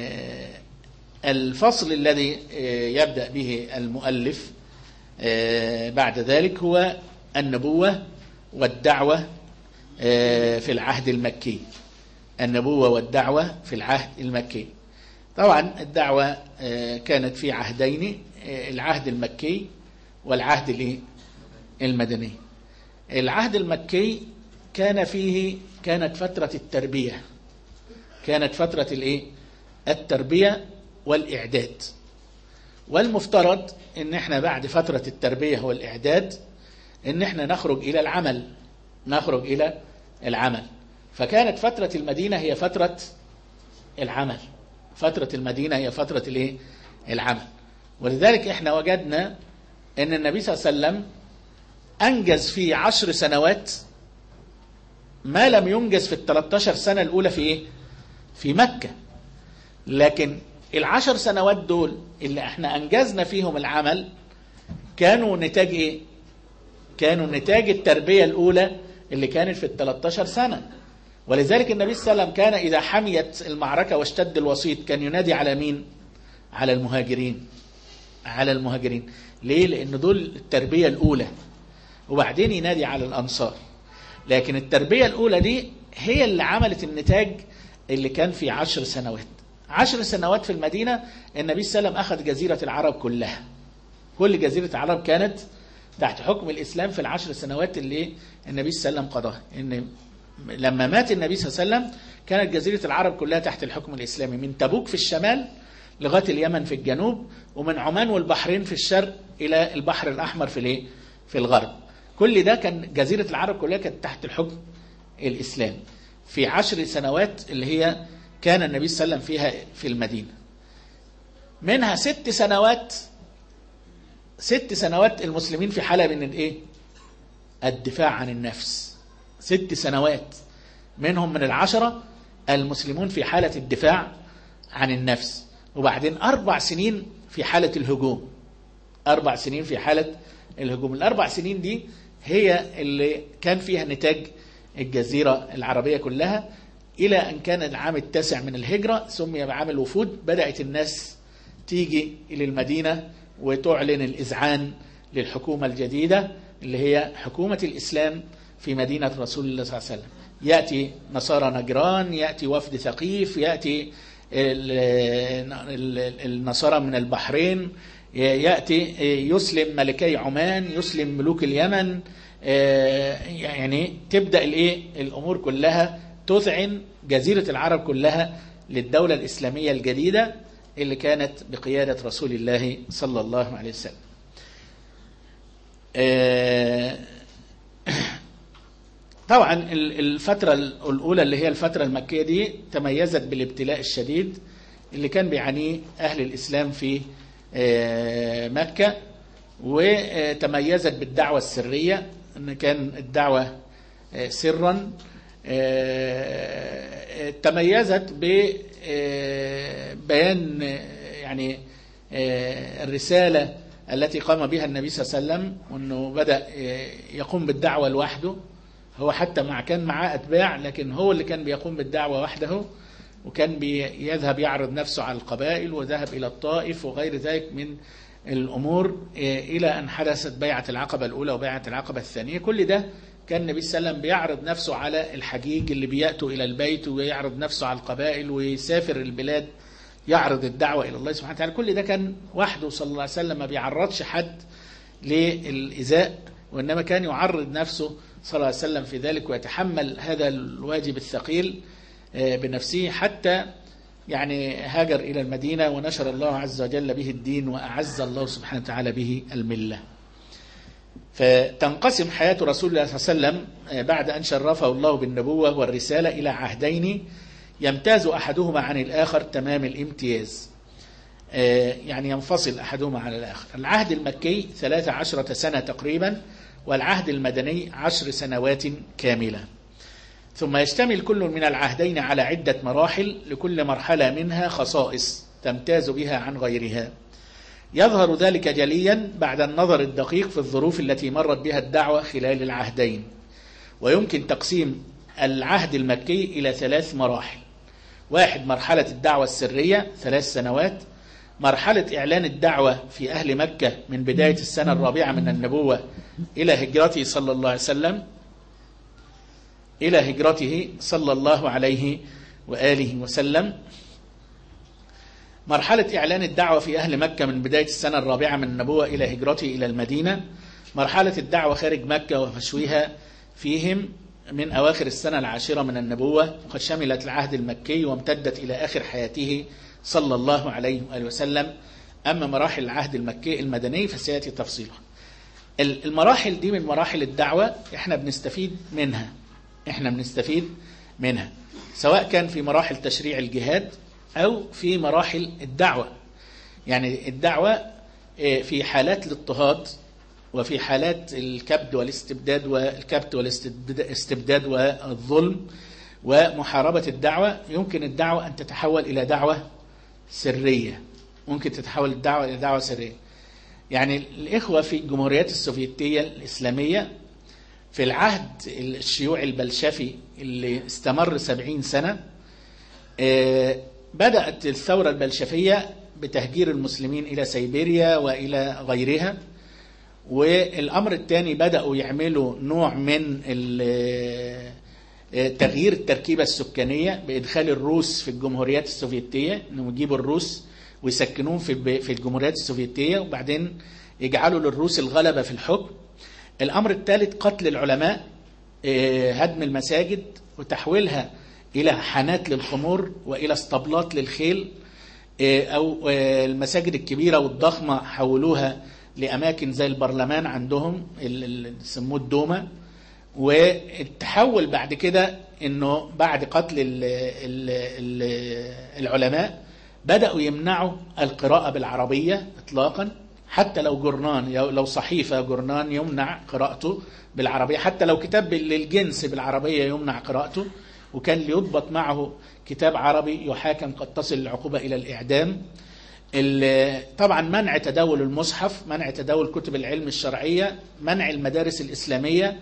B: الفصل الذي يبدأ به المؤلف بعد ذلك هو النبوة والدعوة في العهد المكي. النبوة والدعوة في العهد المكي. طبعا الدعوة كانت في عهدين، العهد المكي والعهد المدني. العهد المكي كان فيه كانت فترة التربية، كانت فترة الايه التربية والإعداد. والمفترض ان احنا بعد فترة التربية والإعداد ان احنا نخرج إلى العمل، نخرج إلى العمل. فكانت فترة المدينة هي فترة العمل، فترة المدينة هي فترة الايه العمل. ولذلك احنا وجدنا ان النبي صلى الله عليه وسلم انجز في عشر سنوات ما لم ينجز في الثلاث عشرة سنة الاولى في ايه في مكة. لكن العشر سنوات دول اللي احنا انجزنا فيهم العمل كانوا نتاج ايه كانوا نتاج التربية الاولى اللي كانت في الثلاث عشرة سنة. ولذلك النبي صلى الله عليه وسلم كان إذا حميت المعركة واشتد الوسيط كان ينادي على مين؟ على المهاجرين، على المهاجرين. ليه؟ لأن دول التربية الأولى، وبعدين ينادي على الأنصار. لكن التربية الأولى دي هي اللي عملت النتاج اللي كان في عشر سنوات. عشر سنوات في المدينة النبي صلى الله عليه وسلم أخذ جزيرة العرب كلها، كل جزيرة العرب كانت تحت حكم الإسلام في العشر سنوات اللي النبي صلى الله عليه وسلم قضاها. إن لما مات النبي صلى الله عليه وسلم كانت جزيرة العرب كلها تحت الحكم الإسلامي، من تبوك في الشمال لغاية اليمن في الجنوب، ومن عمان والبحرين في الشرق إلى البحر الأحمر في الايه في الغرب. كل ده كان جزيرة العرب كلها كانت تحت الحكم الإسلامي في عشر سنوات اللي هي كان النبي صلى الله عليه وسلم فيها في المدينة. منها ست سنوات ست سنوات المسلمين في حالة من الايه الدفاع عن النفس. ست سنوات منهم من العشرة المسلمون في حالة الدفاع عن النفس، وبعدين أربع سنين في حالة الهجوم. أربع سنين في حالة الهجوم. الأربع سنين دي هي اللي كان فيها نتاج الجزيرة العربية كلها، إلى أن كان العام التاسع من الهجرة سمي بعام الوفود. بدأت الناس تيجي إلى المدينة وتعلن الإذعان للحكومة الجديدة اللي هي حكومة الإسلام في مدينة رسول الله صلى الله عليه وسلم. يأتي نصارى نجران، يأتي وفد ثقيف، يأتي النصارى من البحرين، يأتي يسلم ملكي عمان، يسلم ملوك اليمن. يعني تبدأ الايه الأمور كلها تذعن جزيرة العرب كلها للدولة الإسلامية الجديدة اللي كانت بقيادة رسول الله صلى الله عليه وسلم. طبعا الفترة الأولى اللي هي الفترة المكية دي تميزت بالابتلاء الشديد اللي كان بيعانيه أهل الإسلام في مكة، وتميزت بالدعوة السرية، أن كان الدعوة سرا. تميزت ببيان يعني الرسالة التي قام بها النبي صلى الله عليه وسلم، وأنه بدأ يقوم بالدعوة لوحده. هو حتى مع كان معاه أتباع، لكن هو اللي كان بيقوم بالدعوة وحده، وكان بيذهب يعرض نفسه على القبائل، وذهب إلى الطائف وغير ذلك من الأمور، إلى أن حدثت بيعة العقبة الأولى وبيعة العقبة الثانية. كل ده كان النبي صلى الله عليه وسلم بيعرض نفسه على الحجيج اللي بيأتوا إلى البيت، ويعرض نفسه على القبائل، ويسافر البلاد يعرض الدعوة إلى الله سبحانه وتعالى. كل ده كان وحده صلى الله عليه وسلم، ما بيعرضش حد للإزاء، وإنما كان يعرض نفسه صلى الله عليه وسلم في ذلك، ويتحمل هذا الواجب الثقيل بنفسه، حتى يعني هاجر إلى المدينة ونشر الله عز وجل به الدين، وأعز الله سبحانه وتعالى به الملة. فتنقسم حياة رسول الله صلى الله عليه وسلم بعد أن شرفه الله بالنبوة والرسالة إلى عهدين يمتاز أحدهما عن الآخر تمام الامتياز، يعني ينفصل أحدهما عن الآخر. العهد المكي ثلاث عشرة سنة تقريبا، والعهد المدني عشر سنوات كاملة. ثم يشتمل كل من العهدين على عدة مراحل، لكل مرحلة منها خصائص تمتاز بها عن غيرها. يظهر ذلك جليا بعد النظر الدقيق في الظروف التي مرت بها الدعوة خلال العهدين. ويمكن تقسيم العهد المكي إلى ثلاث مراحل. واحد، مرحلة الدعوة السرية ثلاث سنوات، مرحلة إعلان الدعوة في أهل مكة من بداية السنة الرابعة من النبوة إلى هجرته صلى الله عليه وسلم إلى هجرته صلى الله عليه وآله وسلم. مرحلة إعلان الدعوة في أهل مكة من بداية السنة الرابعة من النبوة إلى هجرته إلى المدينة. مرحلة الدعوة خارج مكة وفشوها فيهم من أواخر السنة العاشرة من النبوة، وقد شملت العهد المكي وامتدت إلى آخر حياته صلى الله عليه وآله وسلم. أما مراحل العهد المكي المدني فسيأتي تفصيلها. المراحل دي من مراحل الدعوة احنا بنستفيد منها احنا بنستفيد منها سواء كان في مراحل تشريع الجهاد أو في مراحل الدعوة. يعني الدعوة في حالات الاضطهاد، وفي حالات الكبت والاستبداد والكبت والاستبداد والظلم ومحاربة الدعوة، يمكن الدعوة أن تتحول إلى دعوة سرية. ممكن تتحول الدعوة إلى دعوة سرية. يعني الإخوة في الجمهوريات السوفيتية الإسلامية في العهد الشيوعي البلشفي اللي استمر سبعين سنة، بدأت الثورة البلشفية بتهجير المسلمين إلى سيبيريا وإلى غيرها. والأمر الثاني بدأوا يعملوا نوع من تغيير التركيبة السكانية بإدخال الروس في الجمهوريات السوفيتية، إنهم يجيبوا الروس ويسكنون في في الجمهوريات السوفيتية، وبعدين يجعلوا للروس الغلبة في الحكم. الأمر الثالث قتل العلماء، هدم المساجد وتحويلها إلى حانات للخمور وإلى اسطبلات للخيل، أو المساجد الكبيرة والضخمة حولوها لأماكن زي البرلمان عندهم اللي سموه الدومة. والتحول بعد كده إنه بعد قتل ال ال ال العلماء بدأوا يمنعوا القراءة بالعربية إطلاقا، حتى لو جرنان لو صحيفة جرنان يمنع قراءته بالعربية، حتى لو كتاب للجنس بالعربية يمنع قراءته. وكان ليضبط معه كتاب عربي يحاكم قد تصل العقوبة إلى الإعدام. طبعا منع تداول المصحف، منع تداول كتب العلم الشرعية، منع المدارس الإسلامية.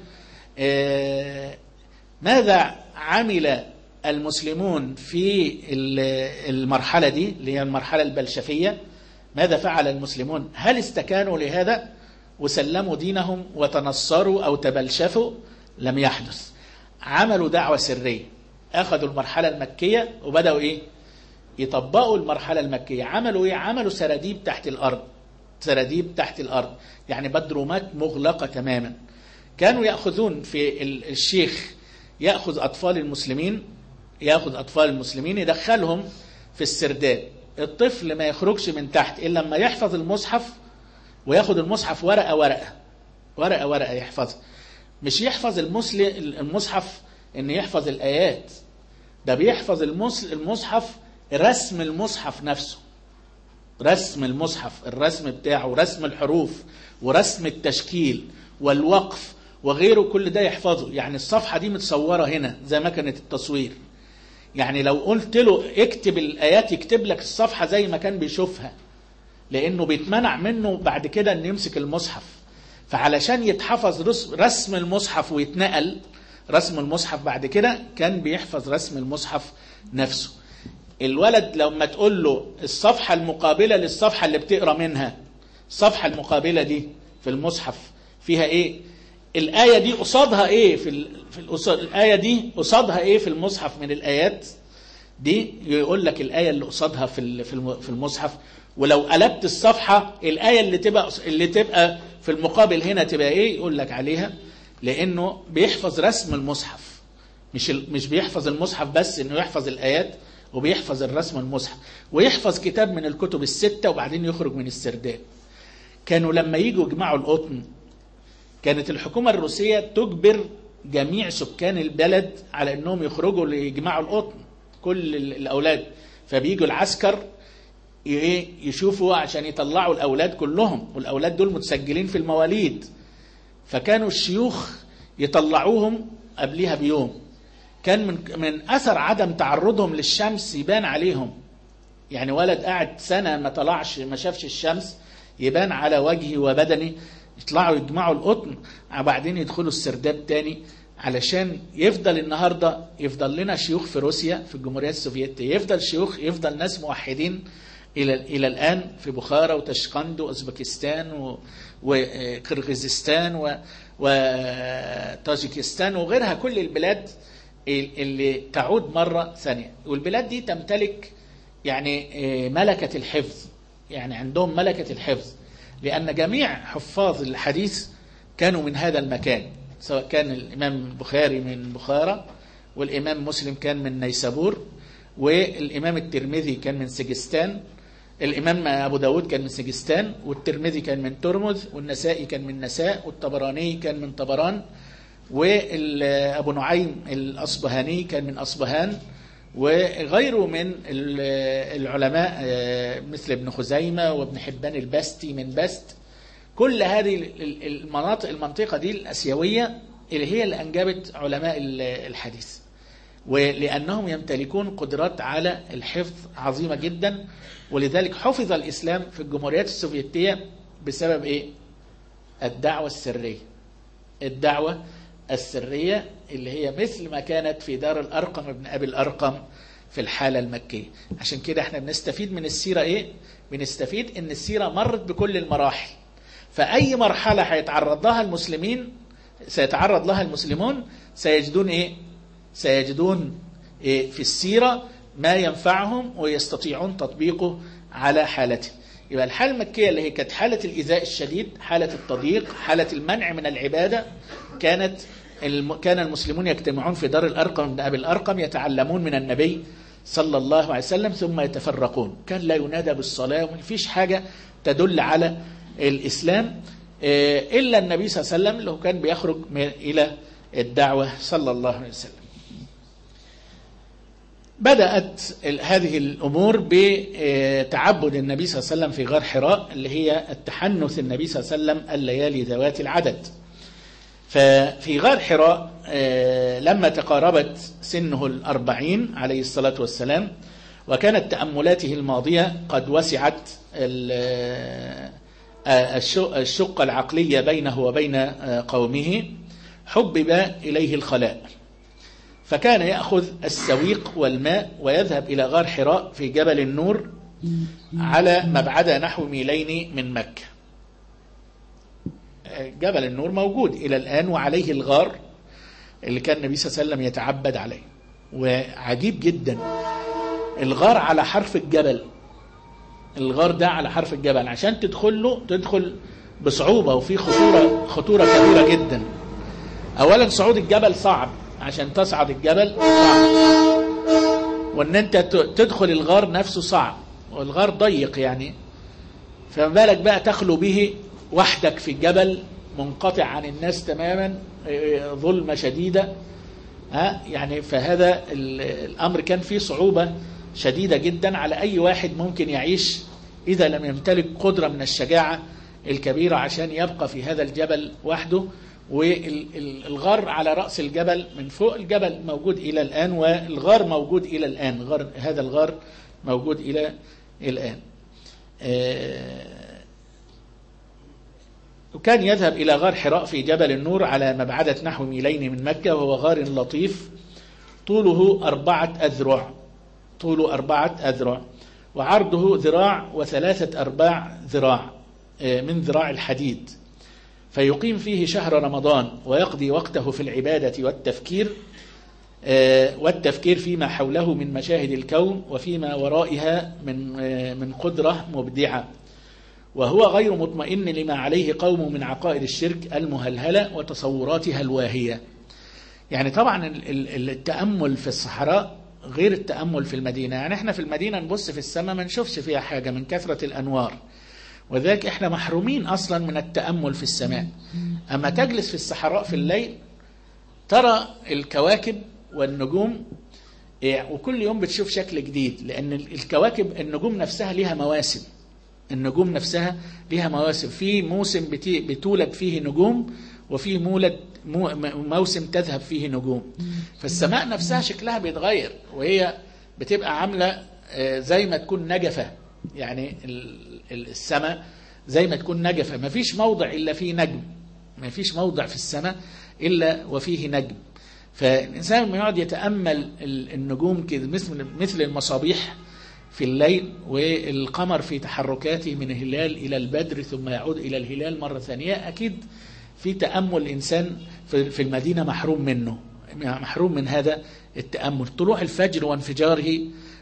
B: ماذا عمل المسلمون في المرحلة دي اللي هي المرحلة البلشفية؟ ماذا فعل المسلمون؟ هل استكانوا لهذا وسلموا دينهم وتنصروا أو تبلشفوا؟ لم يحدث. عملوا دعوة سرية، أخذوا المرحلة المكية وبدأوا إيه يطبقوا المرحلة المكية. عملوا إيه؟ عملوا سراديب تحت الأرض، سراديب تحت الأرض يعني بدرومات مغلقة تماما. كانوا يأخذون في الشيخ يأخذ أطفال المسلمين، يأخذ أطفال المسلمين يدخلهم في السرداب. الطفل ما يخرجش من تحت إلا لما يحفظ المصحف، ويأخذ المصحف ورقة ورقة ورقة ورقة يحفظها. مش يحفظ المصحف إن يحفظ الآيات، ده بيحفظ المصحف رسم المصحف نفسه، رسم المصحف، الرسم بتاعه، رسم الحروف ورسم التشكيل والوقف وغيره، كل ده يحفظه. يعني الصفحة دي متصورة هنا زي ما كانت التصوير، يعني لو قلت له اكتب الآيات يكتب لك الصفحة زي ما كان بيشوفها، لأنه بيتمنع منه بعد كده أن يمسك المصحف. فعلشان يتحفظ رسم المصحف ويتنقل رسم المصحف بعد كده، كان بيحفظ رسم المصحف نفسه. الولد لما تقول له الصفحة المقابلة للصفحة اللي بتقرأ منها، الصفحة المقابلة دي في المصحف فيها ايه، الآية دي قصادها ايه في, في الآية دي قصادها ايه في المصحف من الآيات دي، يقول لك الآية اللي قصادها في في المصحف. ولو قلبت الصفحة الآية اللي تبقى اللي تبقى في المقابل هنا تبقى ايه، يقول لك عليها. لأنه بيحفظ رسم المصحف، مش مش بيحفظ المصحف بس انه يحفظ الآيات، وبيحفظ الرسم المصحف، ويحفظ كتاب من الكتب الستة وبعدين يخرج من السرداب. كانوا لما يجوا يجمعوا القطن، كانت الحكومة الروسية تجبر جميع سكان البلد على انهم يخرجوا ليجمعوا القطن، كل الأولاد. فبيجوا العسكر يشوفوا عشان يطلعوا الأولاد كلهم، والأولاد دول متسجلين في المواليد. فكانوا الشيوخ يطلعوهم قبلها بيوم. كان من من أثر عدم تعرضهم للشمس يبان عليهم، يعني ولد قاعد سنة ما طلعش ما شافش الشمس يبان على وجهه وبدنه. يطلعوا يجمعوا القطن وبعدين يدخلوا السرداب تاني، علشان يفضل النهاردة يفضل لنا شيوخ في روسيا في الجمهورية السوفيتية، يفضل شيوخ، يفضل ناس موحدين إلى إلى الآن في بخارى وتشقند وأوزبكستان وقرغيزستان وطاجيكستان وغيرها، كل البلاد اللي تعود مرة ثانية. والبلاد دي تمتلك يعني ملكة الحفظ، يعني عندهم ملكة الحفظ، لأن جميع حفاظ الحديث كانوا من هذا المكان، سواء كان الإمام البخاري من بخارى، والإمام مسلم كان من نيسابور، والإمام الترمذي كان من سجستان، الإمام أبو داود كان من سجستان، والترمذي كان من ترمذ، والنسائي كان من نساء، والطبراني كان من طبران، وأبو نعيم الأصبهاني كان من أصبهان، وغيره من العلماء مثل ابن خزيمة وابن حبان البستي من بست. كل هذه المناطق المنطقة دي الأسيوية اللي هي اللي أنجبت علماء الحديث، ولأنهم يمتلكون قدرات على الحفظ عظيمة جدا. ولذلك حفظ الإسلام في الجمهوريات السوفيتية بسبب إيه؟ الدعوة السرية، الدعوة السرية اللي هي مثل ما كانت في دار الأرقم ابن أبي الأرقم في الحالة المكية. عشان كده احنا بنستفيد من السيرة إيه؟ بنستفيد إن السيرة مرت بكل المراحل، فأي مرحلة هيتعرض لها المسلمين سيتعرض لها المسلمون سيجدون إيه؟ سيجدون إيه في السيرة ما ينفعهم ويستطيعون تطبيقه على حالته. يبقى الحالة المكية اللي هي كانت حالة الإيذاء الشديد، حالة التضييق، حالة المنع من العبادة، كانت الم... كان المسلمون يجتمعون في دار الأرقم ابن أبي الأرقم يتعلمون من النبي صلى الله عليه وسلم ثم يتفرقون. كان لا ينادى بالصلاة ومفيش حاجة تدل على الإسلام إلا النبي صلى الله عليه وسلم اللي كان بيخرج إلى الدعوة صلى الله عليه وسلم. بدأت هذه الأمور بتعبد النبي صلى الله عليه وسلم في غار حراء، اللي هي التحنث النبي صلى الله عليه وسلم الليالي ذوات العدد. ففي غار حراء لما تقاربت سنه الأربعين عليه الصلاة والسلام، وكانت تأملاته الماضية قد وسعت الشقة العقلية بينه وبين قومه، حبب إليه الخلاء، فكان يأخذ السويق والماء ويذهب إلى غار حراء في جبل النور على مبعد نحو ميلين من مكة. جبل النور موجود إلى الآن وعليه الغار، اللي كان النبي صلى الله عليه وسلم يتعبد عليه. وعجيب جدا الغار على حرف الجبل، الغار ده على حرف الجبل، عشان تدخل له تدخل بصعوبة وفي خطورة خطورة كبيرة جدا. أولا صعود الجبل صعب، عشان تصعد الجبل صعب، وان انت تدخل الغار نفسه صعب، والغار ضيق يعني، فما بالك بقى تخلو به وحدك في الجبل منقطع عن الناس تماما، ظلمة شديدة. ها يعني فهذا الأمر كان فيه صعوبة شديدة جدا على أي واحد ممكن يعيش إذا لم يمتلك قدرة من الشجاعة الكبيرة عشان يبقى في هذا الجبل وحده. والغار على رأس الجبل من فوق الجبل موجود إلى الآن، والغار موجود إلى الآن، غار هذا الغار موجود إلى الآن. وكان يذهب إلى غار حراء في جبل النور على مبعدة نحو ميلين من مكة، وهو غار لطيف طوله أربعة أذرع، طوله أربعة أذرع وعرضه ذراع وثلاثة أرباع ذراع من ذراع الحديد، فيقيم فيه شهر رمضان ويقضي وقته في العبادة والتفكير والتفكير فيما حوله من مشاهد الكون وفيما ورائها من من قدرة مبدعة، وهو غير مطمئن لما عليه قوم من عقائد الشرك المهلهلة وتصوراتها الواهية. يعني طبعا التأمل في الصحراء غير التأمل في المدينة. يعني احنا في المدينة نبص في السماء ما نشوفش فيها حاجة من كثرة الأنوار، وذلك احنا محرومين أصلا من التأمل في السماء. أما تجلس في الصحراء في الليل ترى الكواكب والنجوم، وكل يوم بتشوف شكل جديد، لأن الكواكب النجوم نفسها لها مواسم، النجوم نفسها لها مواسم، في موسم بتولد فيه نجوم، وفي مولد موسم تذهب فيه نجوم. فالسماء نفسها شكلها بيتغير، وهي بتبقى عاملة زي ما تكون نجفة. يعني السماء زي ما تكون نجفة، ما فيش موضع إلا فيه نجم، ما فيش موضع في السماء إلا وفيه نجم. فالإنسان لما يقعد يتأمل النجوم كده مثل مثل المصابيح في الليل، والقمر في تحركاته من الهلال إلى البدر ثم يعود إلى الهلال مرة ثانية، أكيد في تأمل الإنسان في المدينة محروم منه، محروم من هذا التأمل. طلوع الفجر وانفجاره،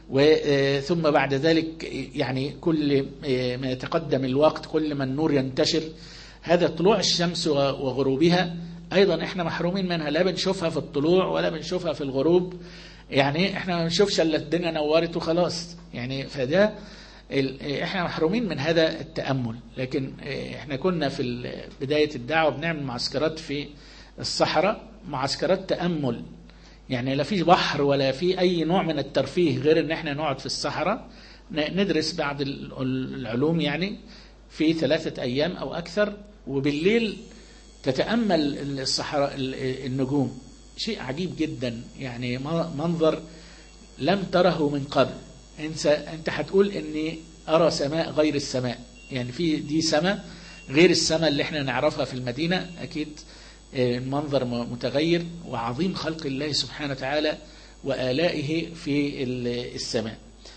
B: ثم بعد ذلك يعني كل ما يتقدم الوقت كل ما النور ينتشر، هذا طلوع الشمس وغروبها أيضا احنا محرومين منها، لا بنشوفها في الطلوع ولا بنشوفها في الغروب. يعني احنا ما بنشوفش الا الدنيا نورت وخلاص. يعني فده احنا محرومين من هذا التأمل. لكن احنا كنا في بداية الدعوة بنعمل معسكرات في الصحراء، معسكرات تأمل، يعني لا فيش بحر ولا في أي نوع من الترفيه غير ان احنا نقعد في الصحراء ندرس بعض العلوم يعني في ثلاثة أيام أو أكثر، وبالليل تتأمل الصحراء النجوم. شيء عجيب جدا، يعني منظر لم تره من قبل. انت انت هتقول اني ارى سماء غير السماء، يعني في دي سماء غير السماء اللي احنا نعرفها في المدينة. اكيد المنظر متغير، وعظيم خلق الله سبحانه وتعالى وآلائه في السماء.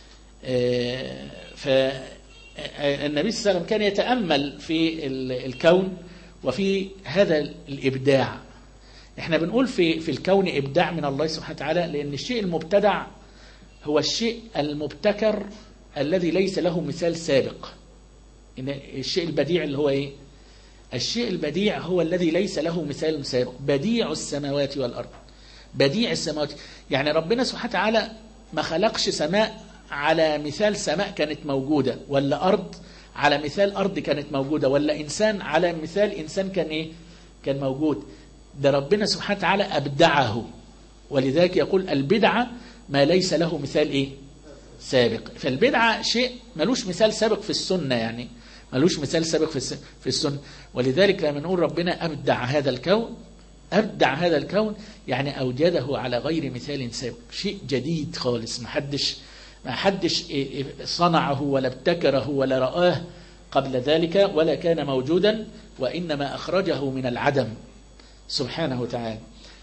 B: فالنبي صلى الله عليه وسلم كان يتأمل في الكون وفي هذا الإبداع. احنا بنقول في في الكون إبداع من الله سبحانه وتعالى، لأن الشيء المبتدع هو الشيء المبتكر الذي ليس له مثال سابق. إن الشيء البديع اللي هو إيه؟ الشيء البديع هو الذي ليس له مثال سابق، بديع السماوات والأرض، بديع السماوات. يعني ربنا سبحانه وتعالى ما خلقش سماء على مثال سماء كانت موجودة، ولا أرض على مثال أرض كانت موجودة، ولا إنسان على مثال إنسان كان إيه؟ كان موجود. ده ربنا سبحانه وتعالى أبدعه، ولذلك يقول البدعة ما ليس له مثال إيه؟ سابق. فالبدعة شيء ملوش مثال سابق في السنة، يعني ملوش مثال سابق في في السنة. ولذلك لما نقول ربنا أبدع هذا الكون، أبدع هذا الكون يعني أوجده على غير مثال سابق، شيء جديد خالص، ما حدش ما حدش صنعه ولا ابتكره ولا رآه قبل ذلك ولا كان موجودا، وإنما أخرجه من العدم سبحانه وتعالى.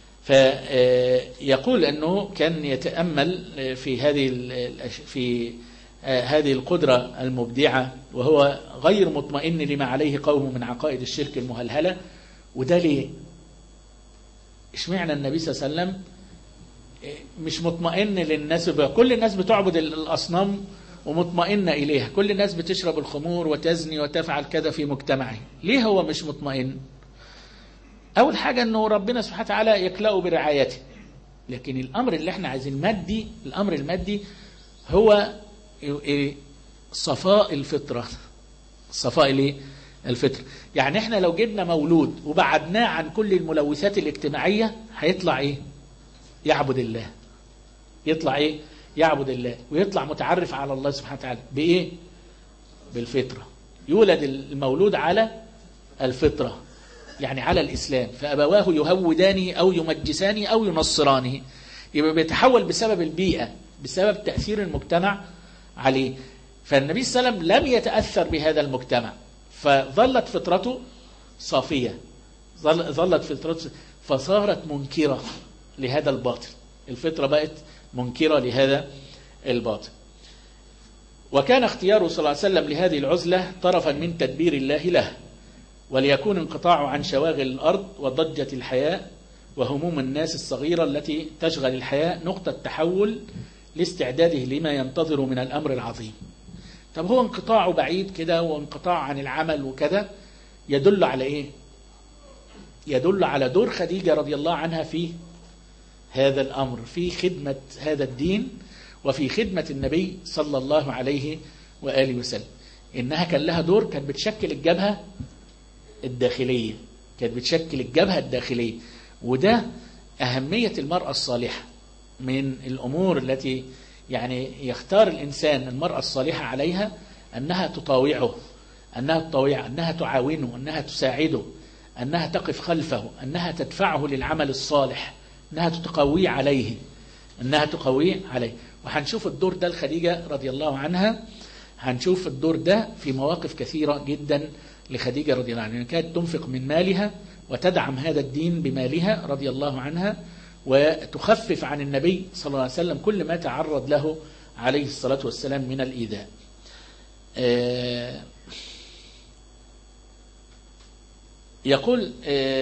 B: فيقول أنه كان يتأمل في هذه في هذه القدرة المبدعة، وهو غير مطمئن لما عليه قوم من عقائد الشرك المهلهلة. وده ليه؟ اشمعنى النبي صلى الله عليه وسلم مش مطمئن للناس؟ كل الناس بتعبد الأصنام ومطمئنة إليها، كل الناس بتشرب الخمور وتزني وتفعل كذا في مجتمعه، ليه هو مش مطمئن؟ أول حاجة أنه ربنا سبحانه وتعالى يكلأه برعايته. لكن الأمر اللي احنا عايزين مادي، الأمر المادي هو صفاء الفطرة. صفاء الايه؟ الفطرة. يعني احنا لو جبنا مولود وبعدناه عن كل الملوثات الاجتماعية هيطلع ايه؟ يعبد الله. يطلع ايه؟ يعبد الله، ويطلع متعرف على الله سبحانه وتعالى بايه؟ بالفطرة. يولد المولود على الفطرة، يعني على الإسلام، فأبواه يهودانه أو يمجسانه أو ينصرانه. يبقى بيتحول بسبب البيئة، بسبب تأثير المجتمع عليه. فالنبي صلى الله عليه وسلم لم يتأثر بهذا المجتمع، فظلت فطرته صافية، ظلت فطرته، فصارت منكرة لهذا الباطل. الفطرة بقت منكرة لهذا الباطل. وكان اختياره صلى الله عليه وسلم لهذه العزلة طرفا من تدبير الله له، وليكون انقطاعه عن شواغل الأرض وضجة الحياة وهموم الناس الصغيرة التي تشغل الحياة نقطة تحول لاستعداده لما ينتظر من الأمر العظيم. طب هو انقطاعه بعيد كده وانقطاع عن العمل وكذا يدل على ايه؟ يدل على دور خديجة رضي الله عنها في هذا الأمر، في خدمة هذا الدين وفي خدمة النبي صلى الله عليه وآله وسلم. إنها كان لها دور، كانت بتشكل الجبهة الداخلية، كانت بتشكل الجبهة الداخلية. وده أهمية المرأة الصالحة. من الأمور التي يعني يختار الإنسان المرأة الصالحة عليها أنها تطاوعه، أنها تطاوعه، أنها تعاونه، أنها تساعده، أنها تقف خلفه، أنها تدفعه للعمل الصالح، أنها تقويه عليه، أنها تقويه عليه. وهنشوف الدور ده لخديجة رضي الله عنها، هنشوف الدور ده في مواقف كثيرة جدا لخديجة رضي الله عنها. كانت تنفق من مالها وتدعم هذا الدين بمالها رضي الله عنها، وتخفف عن النبي صلى الله عليه وسلم كل ما تعرض له عليه الصلاة والسلام من الإيذاء. يقول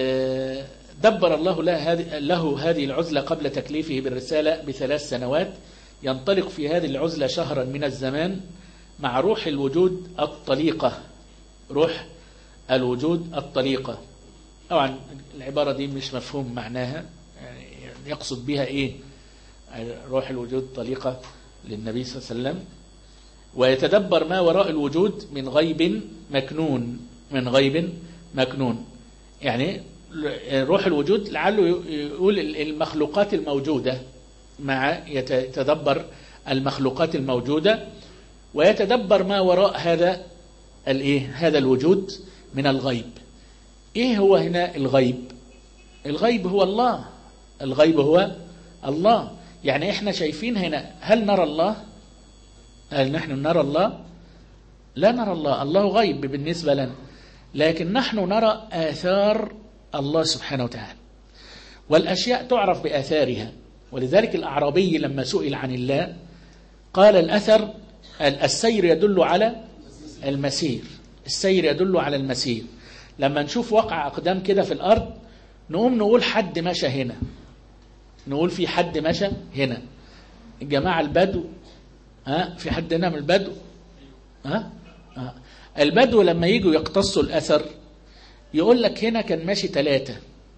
B: دبر الله له هذه العزلة قبل تكليفه بالرسالة بثلاث سنوات، ينطلق في هذه العزلة شهرا من الزمان مع روح الوجود الطليقة. روح الوجود الطليقة، طبعا العبارة دي مش مفهوم معناها، يعني يقصد بها ايه؟ روح الوجود الطليقة للنبي صلى الله عليه وسلم. ويتدبر ما وراء الوجود من غيب مكنون، من غيب مكنون. يعني روح الوجود لعله يقول المخلوقات الموجودة، مع يتدبر المخلوقات الموجودة ويتدبر ما وراء هذا الايه؟ هذا الوجود من الغيب. ايه هو هنا الغيب؟ الغيب هو الله، الغيب هو الله. يعني احنا شايفين هنا، هل نرى الله؟ هل نحن نرى الله؟ لا نرى الله، الله غيب بالنسبة لنا، لكن نحن نرى آثار الله سبحانه وتعالى، والأشياء تعرف بآثارها. ولذلك الأعرابي لما سئل عن الله قال الأثر السير يدل على المسير، السير يدل على المسير. لما نشوف وقع أقدام كده في الأرض نقوم نقول حد مشى هنا، نقول في حد مشى هنا. الجماعة البدو، ها في حد هنا من البدو؟ ها ها البدو لما يجوا يقتصوا الأثر يقول لك هنا كان ماشي ثلاثة،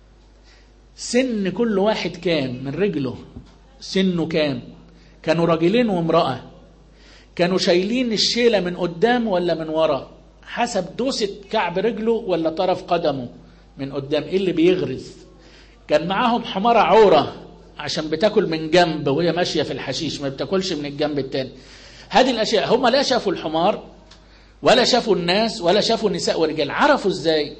B: سن كل واحد كام من رجله؟ سنه كام؟ كانوا راجلين وامرأة، كانوا شايلين الشيلة من قدام ولا من ورا؟ حسب دوسة كعب رجله ولا طرف قدمه من قدام، ايه اللي بيغرز؟ كان معاهم حمارة عورة عشان بتاكل من جنب وهي ماشية في الحشيش، ما بتاكلش من الجنب التاني. هذه الأشياء هم لا شافوا الحمار ولا شافوا الناس ولا شافوا النساء ورجال، عرفوا ازاي؟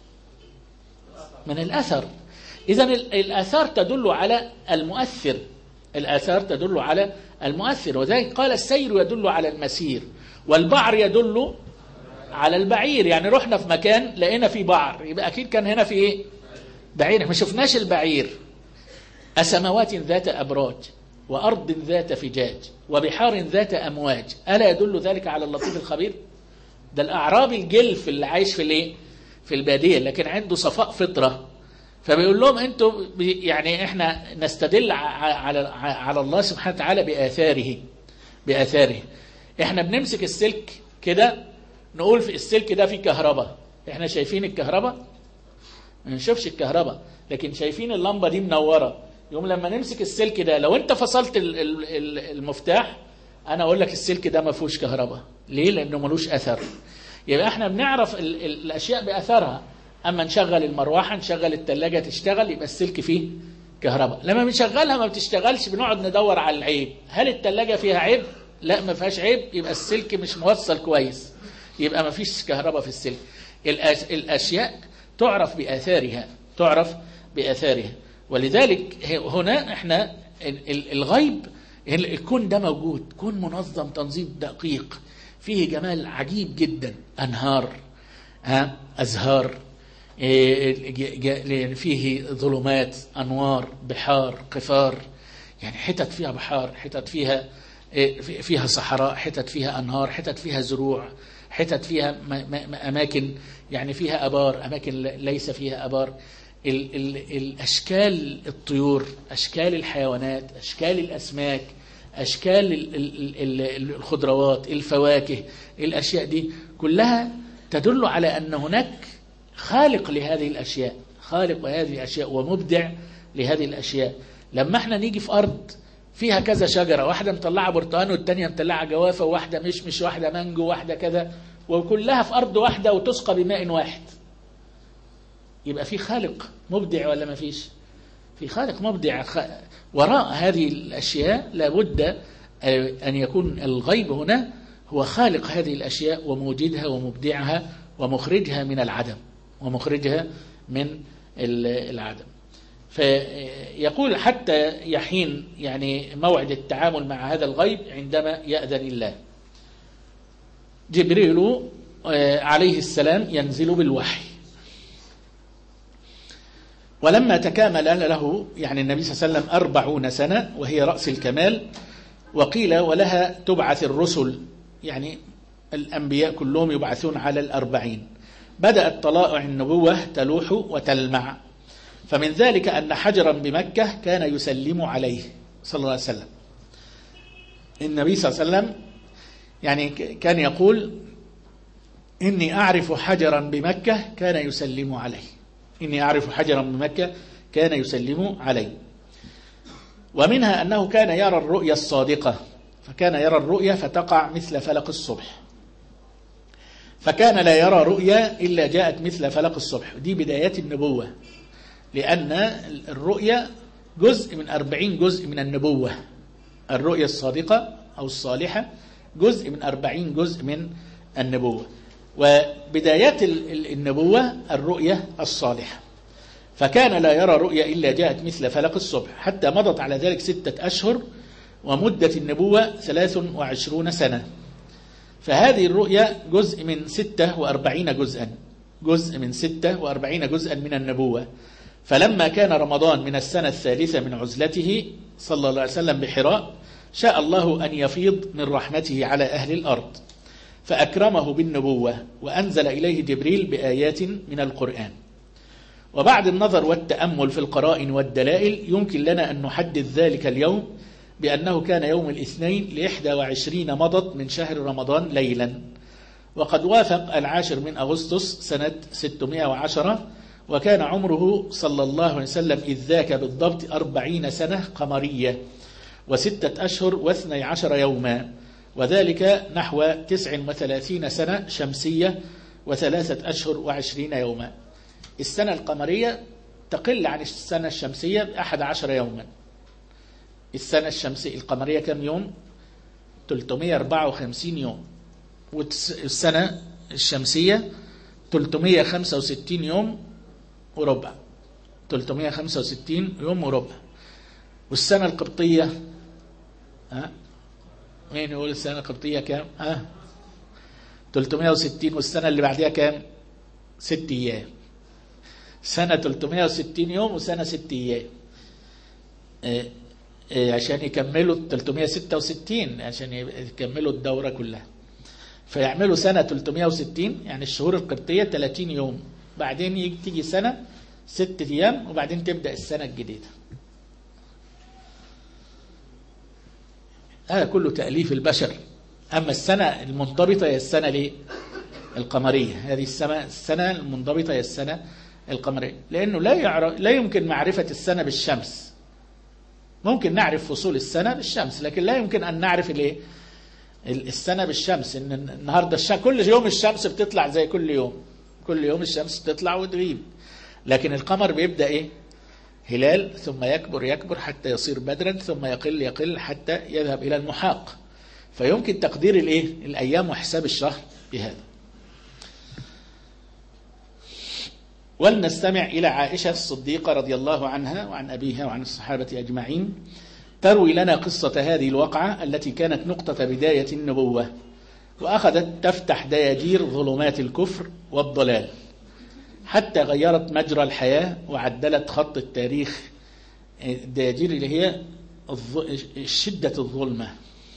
B: من الأثر. إذن الآثار تدل على المؤثر، الآثار تدل على المؤثر. وذلك قال السير يدل على المسير، والبعر يدل على البعير. يعني رحنا في مكان لقينا فيه بعر، يبقى أكيد كان هنا في إيه؟ بعير، ما شفناش البعير. أسماوات ذات أبراج وأرض ذات فجاج وبحار ذات أمواج، ألا يدل ذلك على اللطيف الخبير؟ ده الأعرابي الجلف اللي عايش في الايه؟ في البادية، لكن عنده صفاء فطرة، فبيقول لهم انتوا يعني احنا نستدل على على الله سبحانه وتعالى بآثاره بآثاره احنا بنمسك السلك كده نقول في السلك ده فيه كهرباء، احنا شايفين الكهرباء؟ ما نشوفش الكهرباء، لكن شايفين اللمبة دي منورة. يوم لما نمسك السلك ده لو انت فصلت المفتاح انا اقول لك السلك ده ما فيهوش كهرباء. ليه؟ لانه ملوش اثر. يبقى احنا بنعرف ال ال الاشياء باثرها. اما نشغل المروحه نشغل الثلاجه تشتغل يبقى السلك فيه كهرباء، لما بنشغلها ما بتشتغلش بنقعد ندور على العيب. هل الثلاجه فيها عيب؟ لا ما فيهاش عيب، يبقى السلك مش موصل كويس، يبقى ما فيش كهرباء في السلك. الاشياء تعرف باثارها، تعرف باثارها. ولذلك هنا احنا الغيب الكون ده موجود، كون منظم تنظيم دقيق فيه جمال عجيب جدا، أنهار ها أزهار، فيه ظلمات أنوار بحار قفار، يعني حتت فيها بحار، حتت فيها فيها صحراء، حتت فيها أنهار، حتت فيها زروع، حتت فيها أماكن يعني فيها أبار، أماكن ليس فيها أبار. ال ال الأشكال الطيور، أشكال الحيوانات، أشكال الأسماك، أشكال ال ال ال الخضروات، الفواكه، الأشياء دي كلها تدل على أن هناك خالق لهذه الأشياء، خالق لهذه الأشياء ومبدع لهذه الأشياء. لما احنا نيجي في أرض فيها كذا شجرة، واحدة مطلعة برتقان والتانية مطلعة جوافة، وواحدة مشمش، واحدة مانجو، واحدة كذا، وكلها في أرض واحدة وتسقى بماء واحد، يبقى في خالق مبدع ولا ما فيش؟ في خالق مبدع. وراء هذه الأشياء لابد أن يكون الغيب هنا هو خالق هذه الأشياء وموجدها ومبدعها ومخرجها من العدم، ومخرجها من العدم. فيقول حتى يحين يعني موعد التعامل مع هذا الغيب عندما يأذن الله. جبريل عليه السلام ينزل بالوحي، ولما تكامل له يعني النبي صلى الله عليه وسلم أربعون سنة وهي رأس الكمال، وقيل ولها تبعث الرسل، يعني الأنبياء كلهم يبعثون على الأربعين، بدأت طلائع النبوة تلوح وتلمع. فمن ذلك أن حجرا بمكة كان يسلم عليه صلى الله عليه وسلم. النبي صلى الله عليه وسلم يعني كان يقول إني أعرف حجرا بمكة كان يسلم عليه، إني أعرف حجرا بمكة كان يسلم عليه. ومنها أنه كان يرى الرؤيا الصادقة، فكان يرى الرؤيا فتقع مثل فلق الصبح، فكان لا يرى رؤيا إلا جاءت مثل فلق الصبح. دي بدايات النبوة، لأن الرؤيا جزء من أربعين جزء من النبوة. الرؤيا الصادقة أو الصالحة جزء من أربعين جزء من النبوة، وبدايات النبوة الرؤيا الصالحة. فكان لا يرى رؤيا إلا جاءت مثل فلق الصبح، حتى مضت على ذلك ستة أشهر، ومدة النبوة ثلاث وعشرون سنة. فهذه الرؤيا جزء من ستة وأربعين جزءا، جزء من ستة وأربعين جزءا من النبوة. فلما كان رمضان من السنة الثالثة من عزلته صلى الله عليه وسلم بحراء، شاء الله أن يفيض من رحمته على أهل الأرض، فأكرمه بالنبوة وأنزل إليه جبريل بآيات من القرآن. وبعد النظر والتأمل في القرائن والدلائل يمكن لنا أن نحدد ذلك اليوم بأنه كان يوم الاثنين لإحدى وعشرين مضت من شهر رمضان ليلا، وقد وافق العاشر من أغسطس سنة ستمائة وعشرة، وكان عمره صلى الله عليه وسلم إذ ذاك بالضبط أربعين سنة قمرية وستة أشهر واثني عشر يوما، وذلك نحو تسع وثلاثين سنة شمسية وثلاثة أشهر وعشرين يوما. السنة القمرية تقل عن السنة الشمسية بأحد عشر يوما. السنة الشمسية القمرية كم يوم؟ ثلاثمائة وأربعة وخمسين يوم، والسنة الشمسية ثلاثمائة وخمسة وستين يوم وربع، ثلاثمائة وخمسة وستين يوم وربع. والسنة القبطية ها مين يقول السنة القبطية كام؟ ها ثلاثمائة وستين، والسنة اللي بعدها كام؟ ست أيام. سنة ثلاثمائة وستين يوم وسنة ست أيام، اه اه عشان يكملوا ثلاثمائة وستة وستين، عشان يكملوا الدورة كلها. فيعملوا سنة ثلاثمائة وستين، يعني الشهور القبطية ثلاثين يوم، بعدين تيجي سنة ست أيام وبعدين تبدأ السنة الجديدة. هذا كله تأليف البشر. أما السنة المنضبطة هي السنة ليه؟ القمرية. هذه السنة السنة المنضبطة هي السنة القمرية، لأنه لا يعرف لا يمكن معرفة السنة بالشمس. ممكن نعرف فصول السنة بالشمس، لكن لا يمكن أن نعرف الايه السنة بالشمس. إن النهاردة الشمس كل يوم الشمس بتطلع زي كل يوم، كل يوم الشمس بتطلع وتغيب، لكن القمر بيبدأ إيه؟ هلال، ثم يكبر يكبر حتى يصير بدرا، ثم يقل يقل حتى يذهب إلى المحاق. فيمكن تقدير الايه الأيام وحساب الشهر بهذا. ولنستمع إلى عائشة الصديقة رضي الله عنها وعن أبيها وعن الصحابة أجمعين تروي لنا قصة هذه الوقعة التي كانت نقطة بداية النبوة، وأخذت تفتح دياجير ظلمات الكفر والضلال حتى غيرت مجرى الحياة وعدلت خط التاريخ. الدياجير اللي هي شدة الظلمة.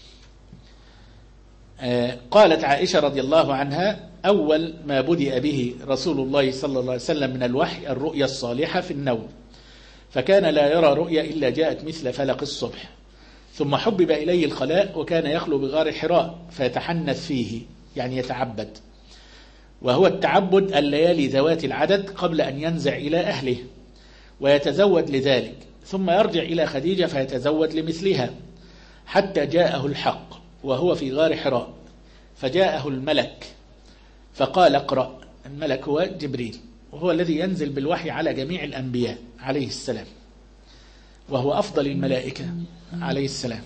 B: قالت عائشة رضي الله عنها: أول ما بدأ به رسول الله صلى الله عليه وسلم من الوحي الرؤيا الصالحة في النوم، فكان لا يرى رؤيا إلا جاءت مثل فلق الصبح. ثم حبب إليه الخلاء، وكان يخلو بغار حراء فيتحنث فيه، يعني يتعبد، وهو التعبد الليالي ذوات العدد قبل أن ينزع إلى أهله، ويتزود لذلك، ثم يرجع إلى خديجة فيتزود لمثلها، حتى جاءه الحق وهو في غار حراء، فجاءه الملك فقال: اقرأ. الملك هو جبريل، وهو الذي ينزل بالوحي على جميع الأنبياء عليه السلام، وهو أفضل الملائكة عليه السلام.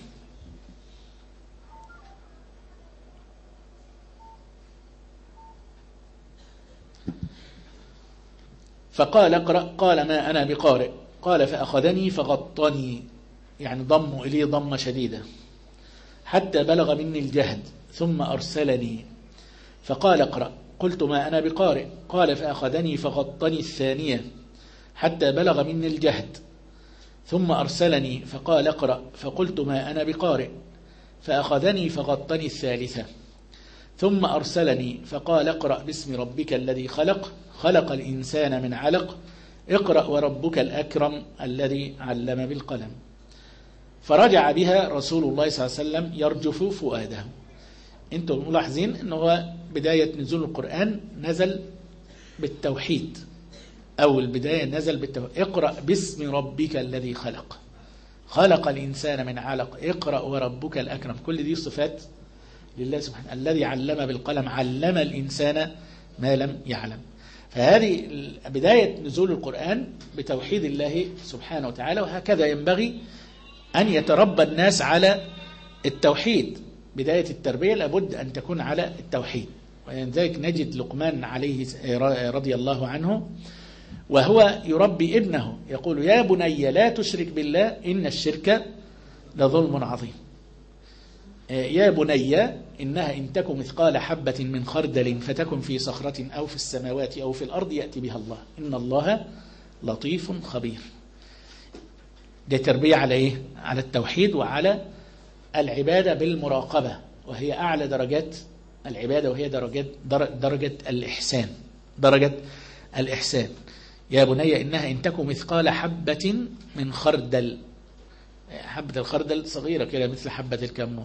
B: فقال: اقرأ. قال: ما أنا بقارئ. قال: فأخذني فغطني، يعني ضموا إليه ضمة شديدة، حتى بلغ مني الجهد، ثم أرسلني فقال: اقرأ. قلت: ما أنا بقارئ. قال: فأخذني فغطني الثانية حتى بلغ مني الجهد، ثم أرسلني فقال: اقرأ. فقلت: ما أنا بقارئ. فأخذني فغطني الثالثة، ثم أرسلني فقال: اقرأ باسم ربك الذي خلق خلق الإنسان من علق اقرأ وربك الأكرم الذي علم بالقلم. فرجع بها رسول الله صلى الله عليه وسلم يرجف فؤاده. انتم ملاحظين أنه بداية نزول القرآن نزل بالتوحيد، أو البداية نزل بالتوحيد. اقرأ باسم ربك الذي خلق خلق الإنسان من علق اقرأ وربك الأكرم. كل دي صفات لله سبحانه. الذي علم بالقلم علم الإنسان ما لم يعلم. فهذه بداية نزول القرآن بتوحيد الله سبحانه وتعالى، وهكذا ينبغي أن يتربى الناس على التوحيد. بداية التربية لابد أن تكون على التوحيد. ولذلك نجد لقمان عليه رضي الله عنه وهو يربي ابنه يقول: يا بني لا تشرك بالله إن الشرك لظلم عظيم. يا بني إنها إن تكن مثقال حبة من خردل فتكن في صخرة أو في السماوات أو في الأرض يأتي بها الله إن الله لطيف خبير. دي تربية على إيه؟ على التوحيد وعلى العبادة بالمراقبة، وهي أعلى درجات العبادة، وهي درجات درجة الإحسان درجة الإحسان. يا بني إنها إن تكن مثقال حبة من خردل، حبة الخردل صغيرة كده مثل حبة الكمون،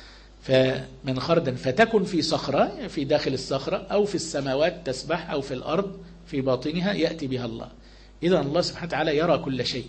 B: فمن خردل فتكن في صخرة، في داخل الصخرة، أو في السماوات تسبح، أو في الأرض في باطنها يأتي بها الله. إذن الله سبحانه وتعالى يرى كل شيء.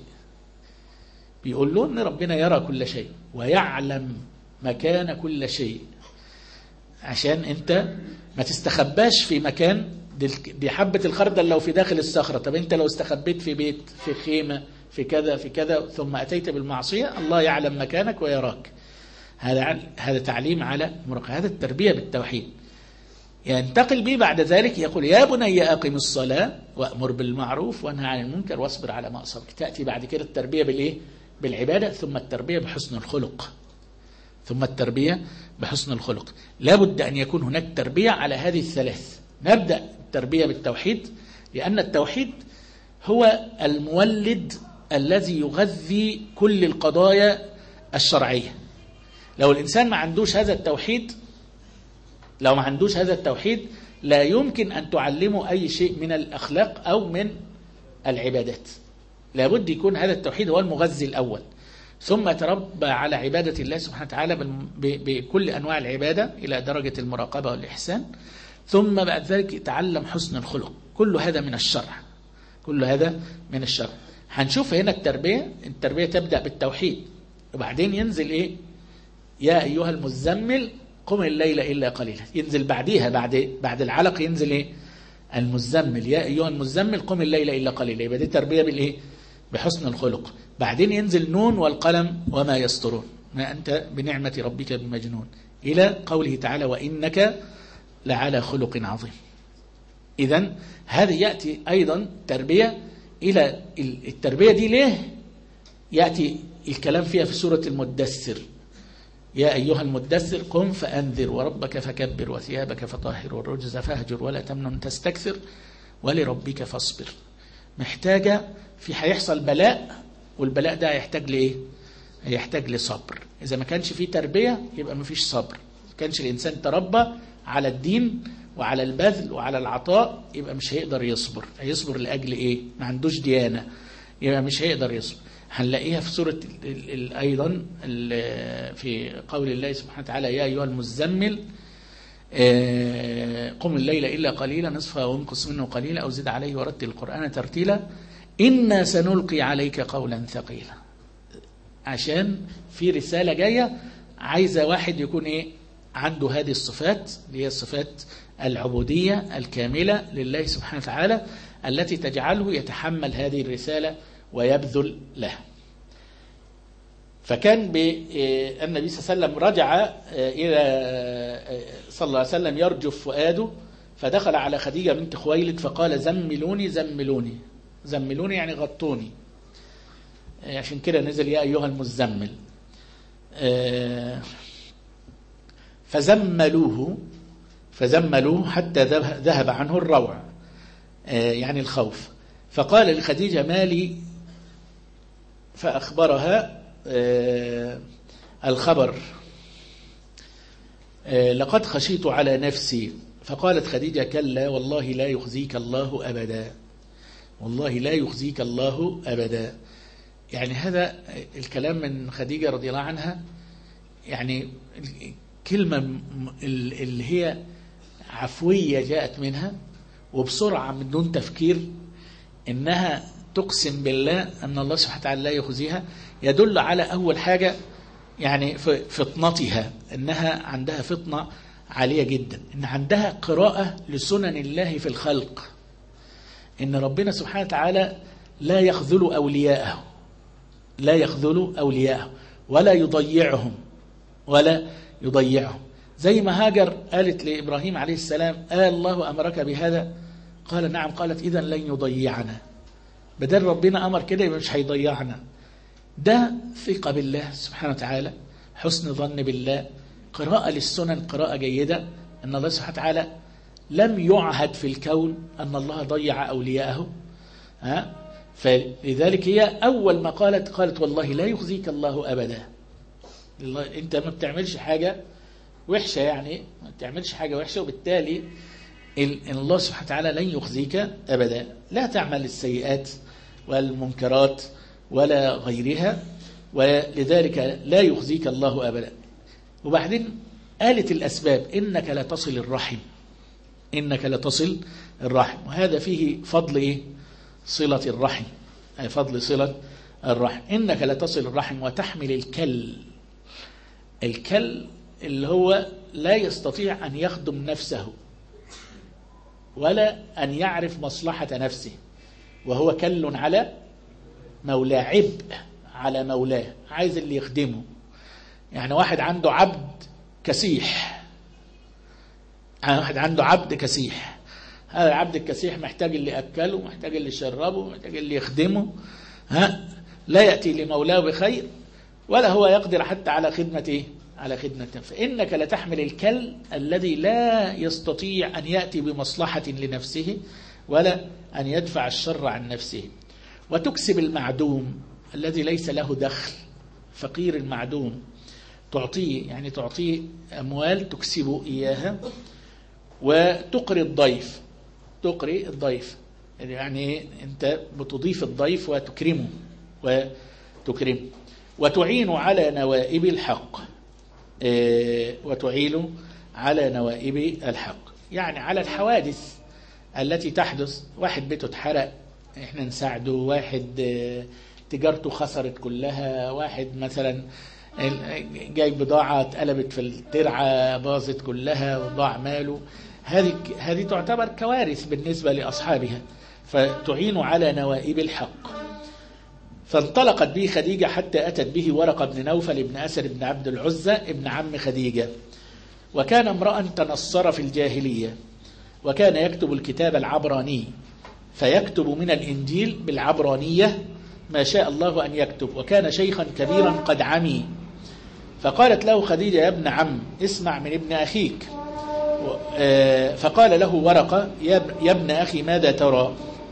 B: بيقول له أن ربنا يرى كل شيء ويعلم مكان كل شيء، عشان أنت ما تستخباش في مكان. دي حبة الخردل لو في داخل الصخرة، طب أنت لو استخبيت في بيت، في خيمة، في كذا في كذا، ثم أتيت بالمعصية، الله يعلم مكانك ويراك. هذا هذا تعليم على مراقبة. هذا التربية بالتوحيد. ينتقل به بعد ذلك يقول: يا بني أقم الصلاة وأمر بالمعروف وانهى عن المنكر واصبر على ما أصابك. تأتي بعد كده التربية بالإيه؟ بالعبادة، ثم التربية بحسن الخلق ثم التربية بحسن الخلق. لابد أن يكون هناك تربية على هذه الثلاث. نبدأ التربية بالتوحيد، لأن التوحيد هو المولد الذي يغذي كل القضايا الشرعية. لو الإنسان ما عندوش هذا التوحيد لو ما عندوش هذا التوحيد لا يمكن أن تعلمه أي شيء من الأخلاق أو من العبادات. لابد يكون هذا التوحيد هو المغذي الأول، ثم تربى على عبادة الله سبحانه وتعالى بكل أنواع العبادة إلى درجة المراقبة والإحسان، ثم بعد ذلك يتعلم حسن الخلق. كل هذا من الشرع، كل هذا من الشرع. هنشوف هنا التربية التربية تبدأ بالتوحيد، وبعدين ينزل إيه؟ يا أيها المزمل قم الليل إلا قليلا. ينزل بعديها بعد بعد العلق ينزل إيه؟ المزمل يا أيها المزمل قم الليل إلا قليلا. يبقى دي تربية بالإيه؟ بحسن الخلق. بعدين ينزل نون والقلم وما يسطرون، ما أنت بنعمة ربك بمجنون، إلى قوله تعالى وإنك لعلى خلق عظيم. إذن هذا يأتي أيضا تربية إلى التربية دي. ليه يأتي الكلام فيها في سورة المدثر؟ يا أيها المدثر قم فأنذر وربك فكبر وثيابك فطهر والرجز فاهجر ولا تمنن تستكثر ولربك فاصبر. محتاجة في هيحصل بلاء، والبلاء ده هيحتاج لإيه؟ هيحتاج لصبر. إذا ما كانش فيه تربية يبقى ما فيش صبر. ما كانش الإنسان تربى على الدين وعلى البذل وعلى العطاء يبقى مش هيقدر يصبر. هيصبر لأجل إيه؟ ما عندوش ديانة، يبقى مش هيقدر يصبر. هنلاقيها في سورة أيضا في قول الله سبحانه وتعالى يا أيها المزمل قم الليل إلا قليلا نصفه وانقص منه قليلا أو زد عليه ورتل القرآن ترتيلا إنا سنلقي عليك قولا ثقيلا. عشان في رسالة جاية عايزة واحد يكون إيه؟ عنده هذه الصفات، اللي هي الصفات العبودية الكاملة لله سبحانه وتعالى، التي تجعله يتحمل هذه الرسالة ويبذل لها. فكان النبي صلى الله عليه وسلم رجع إلى صلى الله عليه وسلم يرجف فؤاده، فدخل على خديجة بنت خويلد فقال زملوني زملوني زملوني يعني غطوني. عشان كده نزل يا أيها المزمل. فزملوه فزملوه حتى ذهب عنه الروع، يعني الخوف. فقال لخديجة ما لي؟ فأخبرها الخبر لقد خشيت على نفسي. فقالت خديجة كلا والله لا يخزيك الله أبدا، والله لا يخزيك الله أبدا. يعني هذا الكلام من خديجة رضي الله عنها، يعني كلمة اللي هي عفوية جاءت منها وبسرعة من دون تفكير، إنها تقسم بالله أن الله سبحانه وتعالى لا يخزيها، يدل على أول حاجة يعني فطنتها، إنها عندها فطنة عالية جدا، إن عندها قراءة لسنن الله في الخلق، إن ربنا سبحانه وتعالى لا يخذل أولياءه، لا يخذل أولياءه ولا يضيعهم ولا يضيعهم. زي ما هاجر قالت لإبراهيم عليه السلام آه الله أمرك بهذا؟ قال نعم. قالت إذن لن يضيعنا. بدل ربنا أمر كده يبقى مش هيضيعنا. ده ثقة بالله سبحانه وتعالى، حسن ظن بالله، قراءة للسنن قراءة جيدة، أن الله سبحانه وتعالى لم يعهد في الكون أن الله ضيع أولياءه. ها؟ فلذلك هي أول ما قالت قالت والله لا يخزيك الله أبدا. أنت ما بتعملش حاجة وحشة، يعني ما بتعملش حاجة وحشة، وبالتالي إن الله سبحانه وتعالى لن يخزيك أبدا. لا تعمل السيئات والمنكرات ولا غيرها، ولذلك لا يخزيك الله أبدا. وبعدين قالت الأسباب إنك لا تصل الرحم، إنك لا تصل الرحم، وهذا فيه فضل إيه؟ صلة الرحم، أي فضل صلة الرحم. إنك لا تصل الرحم وتحمل الكل. الكل اللي هو لا يستطيع أن يخدم نفسه ولا أن يعرف مصلحة نفسه، وهو كل على مولاه، عبء على مولاه، عايز اللي يخدمه. يعني واحد عنده عبد كسيح، يعني واحد عنده عبد كسيح، هذا العبد الكسيح محتاج اللي يأكله، محتاج اللي يشربه، محتاج اللي يخدمه. ها؟ لا يأتي لمولاه بخير ولا هو يقدر حتى على خدمة إيه؟ على خدمة. فإنك لتحمل الكل الذي لا يستطيع أن يأتي بمصلحة لنفسه ولا أن يدفع الشر عن نفسه، وتكسب المعدوم الذي ليس له دخل، فقير المعدوم، تعطيه يعني تعطيه أموال تكسب إياها، وتقري الضيف، تقري الضيف يعني أنت بتضيف الضيف وتكرمه وتكرمه وتعين على نوائب الحق، وتعين على نوائب الحق يعني على الحوادث التي تحدث. واحد بيته اتحرق احنا نساعده، واحد تجارته خسرت كلها، واحد مثلا جاي بضاعة اتقلبت في الترعة باظت كلها وضاع ماله، هذه هذه تعتبر كوارث بالنسبة لأصحابها، فتعين على نوائب الحق. فانطلقت به خديجة حتى أتت به ورقة بن نوفل بن أسد بن عبد العزى ابن عم خديجة، وكان امرأ تنصر في الجاهلية، وكان يكتب الكتاب العبراني، فيكتب من الإنجيل بالعبرانية ما شاء الله أن يكتب، وكان شيخا كبيرا قد عمي. فقالت له خديجة: يا ابن عم اسمع من ابن أخيك. فقال له ورقة: يا ابن أخي ماذا ترى؟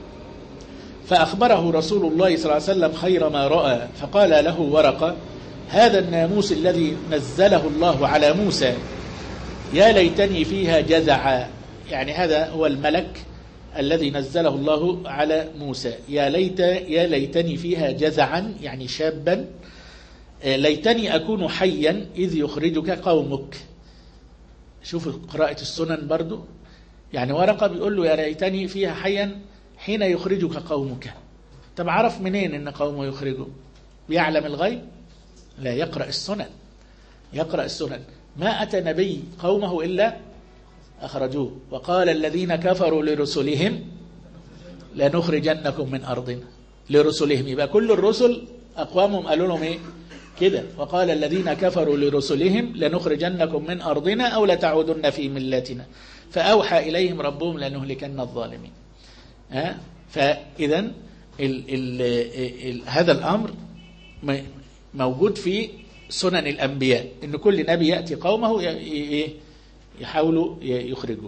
B: فأخبره رسول الله صلى الله عليه وسلم خير ما رأى. فقال له ورقة: هذا الناموس الذي نزله الله على موسى، يا ليتني فيها جزعا، يعني هذا هو الملك الذي نزله الله على موسى، يا ليت يا ليتني فيها جزعا يعني شابا، ليتني أكون حيا إذ يخرجك قومك. شوفوا قراءة السنن برضو، يعني ورقة بيقول له يا ليتني فيها حيا حين يخرجك قومك. طب عرف منين ان قومه يخرجه؟ بيعلم الغيب؟ لا، يقرأ السنن، يقرأ السنن. ما أتى نبي قومه إلا أخرجوه. وقال الذين كفروا لرسلهم لنخرجنكم من أرضنا، لرسلهم، يبقى كل الرسل أقوامهم قالوا لهم إيه كده. وقال الذين كفروا لرسلهم لنخرجنكم من أرضنا أو لتعودن في ملتنا، فأوحى إليهم ربهم لنهلكن الظالمين. ها؟ فإذا ال ال ال هذا الأمر موجود في سنن الأنبياء، إن كل نبي يأتي قومه يحاولوا يخرجوا.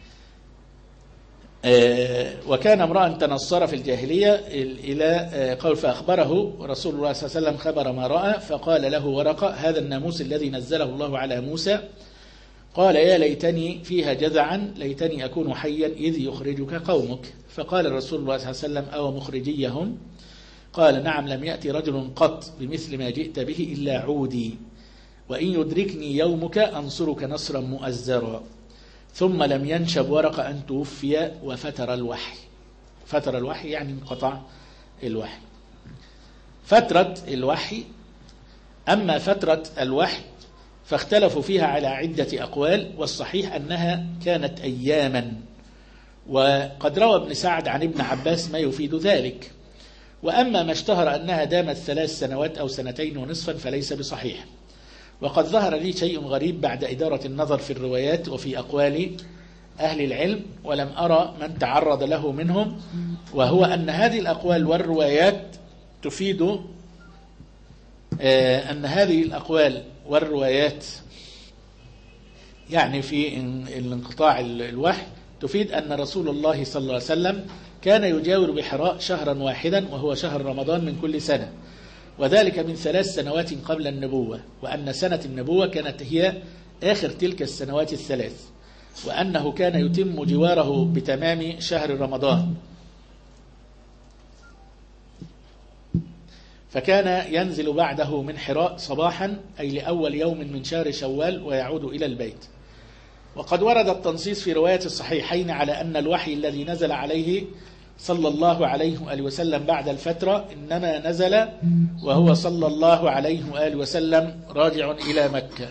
B: وكان امرأ تنصر في الجاهلية إلى قول فأخبره رسول الله صلى الله عليه وسلم خبر ما رأى. فقال له ورقة: هذا الناموس الذي نزله الله على موسى، قال يا ليتني فيها جزعا، ليتني أكون حيا إذ يخرجك قومك. فقال الرسول الله صلى الله عليه وسلم: أو مخرجيهم؟ قال: نعم، لم يأتي رجل قط بمثل ما جئت به إلا عودي، وإن يدركني يومك أنصرك نصرا مؤزرا. ثم لم ينشب ورقة أن توفي وفتر الوحي. فتر الوحي يعني انقطع الوحي. فترة الوحي. أما فترة الوحي فاختلفوا فيها على عدة أقوال، والصحيح أنها كانت أياما، وقد روى ابن سعد عن ابن عباس ما يفيد ذلك. وأما ما اشتهر أنها دامت ثلاث سنوات أو سنتين ونصفا فليس بصحيح. وقد ظهر لي شيء غريب بعد إدارة النظر في الروايات وفي أقوال أهل العلم، ولم أرى من تعرض له منهم، وهو أن هذه الأقوال والروايات تفيد أن هذه الأقوال والروايات يعني في الانقطاع الوحي تفيد أن رسول الله صلى الله عليه وسلم كان يجاور بحراء شهرا واحدا، وهو شهر رمضان من كل سنة، وذلك من ثلاث سنوات قبل النبوة، وأن سنة النبوة كانت هي آخر تلك السنوات الثلاث، وأنه كان يتم جواره بتمام شهر رمضان، فكان ينزل بعده من حراء صباحا أي لأول يوم من شهر شوال ويعود إلى البيت. وقد ورد التنصيص في رواية الصحيحين على أن الوحي الذي نزل عليه صلى الله عليه وآله وسلم بعد الفترة إنما نزل وهو صلى الله عليه وآله وسلم راجع إلى مكة.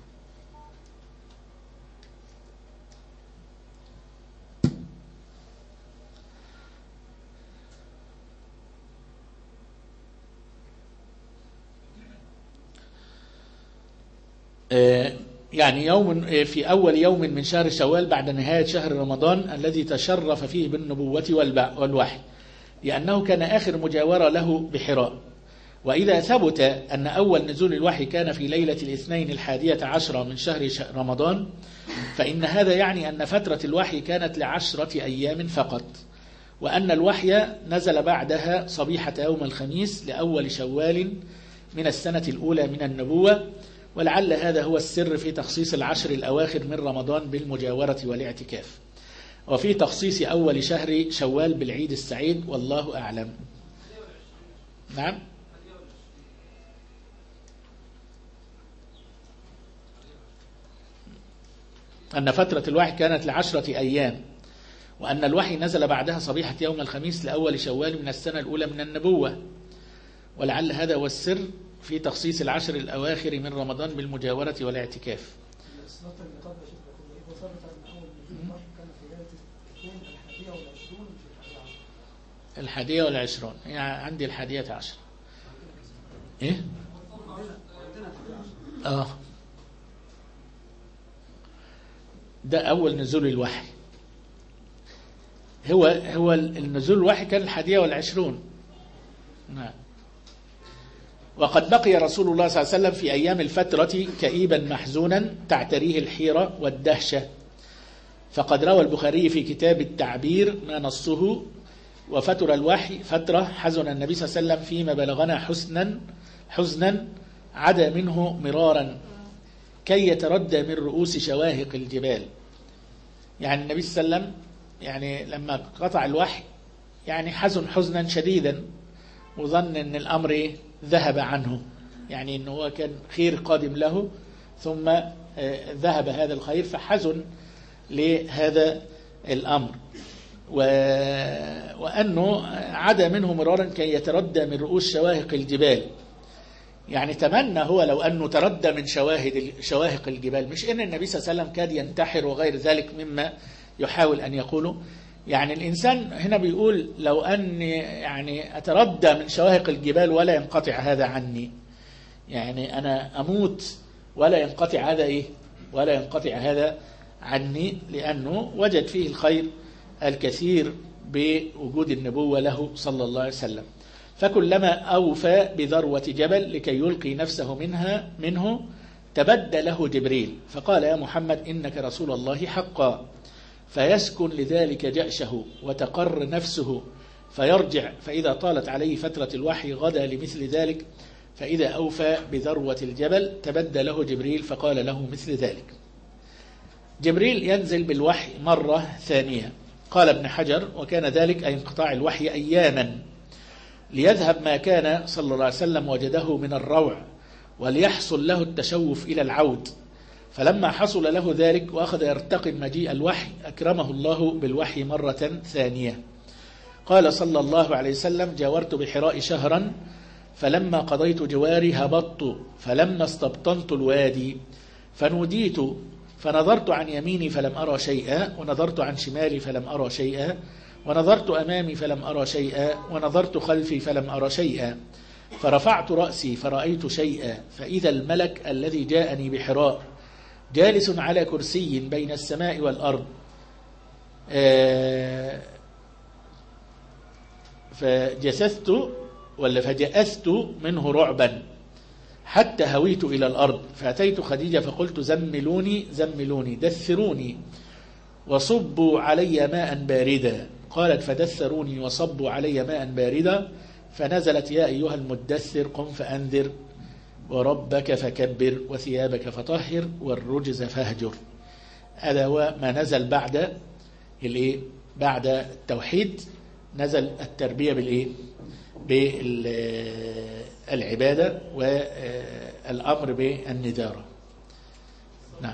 B: يعني يوم في أول يوم من شهر شوال بعد نهاية شهر رمضان الذي تشرف فيه بالنبوة والوحي، لأنه كان آخر مجاورة له بحراء. وإذا ثبت أن أول نزول الوحي كان في ليلة الاثنين الحادية عشرة من شهر رمضان، فإن هذا يعني أن فترة الوحي كانت لعشرة أيام فقط، وأن الوحي نزل بعدها صبيحة يوم الخميس لأول شوال من السنة الأولى من النبوة. ولعل هذا هو السر في تخصيص العشر الأواخر من رمضان بالمجاورة والاعتكاف. وفي تخصيص أول شهر شوال بالعيد السعيد، والله أعلم. نعم. أن فترة الوحي كانت لعشرة أيام، وأن الوحي نزل بعدها صبيحة يوم الخميس لأول شوال من السنة الأولى من النبوة، ولعل هذا هو السر في تخصيص العشر الأواخر من رمضان بالمجاورة والاعتكاف. الحادية والعشرون، يعني عندي الحادية عشر. إيه؟ آه ده أول نزول الوحي. هو هو النزول الوحي كان الحادية والعشرون. نعم. وقد بقي رسول الله صلى الله عليه وسلم في أيام الفترة كئيبا محزونا تعتريه الحيرة والدهشة، فقد روى البخاري في كتاب التعبير ما نصه: وفتر الوحي فترة حزن النبي صلى الله عليه وسلم فيما بلغنا حسنا حزنا عدا منه مرارا كي يتردى من رؤوس شواهق الجبال. يعني النبي صلى الله عليه وسلم يعني لما قطع الوحي يعني حزن حزنا شديدا، وظن ان الامر إيه؟ ذهب عنه، يعني انه هو كان خير قادم له ثم ذهب هذا الخير، فحزن لهذا الامر، و... وانه عدا منه مرارا كي يتردى من رؤوس شواهق الجبال. يعني تمنى هو لو أنه تردى من شواهد شواهق الجبال، مش إن النبي صلى الله عليه وسلم كاد ينتحر وغير ذلك مما يحاول أن يقوله. يعني الإنسان هنا بيقول لو أني يعني أتردى من شواهق الجبال ولا ينقطع هذا عني، يعني أنا أموت ولا ينقطع هذا إيه ولا ينقطع هذا عني، لأنه وجد فيه الخير الكثير بوجود النبوة له صلى الله عليه وسلم. فكلما أوفى بذروة جبل لكي يلقي نفسه منها منه تبدى له جبريل فقال: يا محمد إنك رسول الله حقا، فيسكن لذلك جأشه وتقر نفسه فيرجع، فإذا طالت عليه فترة الوحي غدا لمثل ذلك، فإذا أوفى بذروة الجبل تبدى له جبريل فقال له مثل ذلك. جبريل ينزل بالوحي مرة ثانية. قال ابن حجر: وكان ذلك أي انقطاع الوحي أياما ليذهب ما كان صلى الله عليه وسلم وجده من الروع، وليحصل له التشوف إلى العود. فلما حصل له ذلك وأخذ يرتقب مجيء الوحي أكرمه الله بالوحي مرة ثانية. قال صلى الله عليه وسلم: جاورت بحراء شهرا، فلما قضيت جواري هبطت، فلما استبطنت الوادي فنوديت، فنظرت عن يميني فلم أرى شيئا، ونظرت عن شمالي فلم أرى شيئا، ونظرت أمامي فلم أرى شيئا، ونظرت خلفي فلم أرى شيئا، فرفعت رأسي فرأيت شيئا، فإذا الملك الذي جاءني بحراء جالس على كرسي بين السماء والأرض، فجسست ولا فجأست منه رعبا حتى هويت إلى الأرض، فأتيت خديجة فقلت: زملوني زملوني دثروني وصبوا علي ماء باردا. قالت: فدثروني وصبوا علي ماء باردا، فنزلت: يا أيها المدثر قم فأنذر وربك فكبر وثيابك فطهر والرجز فاهجر. هذا هو ما نزل بعد الايه بعد التوحيد، نزل التربية بالايه بالعبادة والأمر بالنذارة. نعم.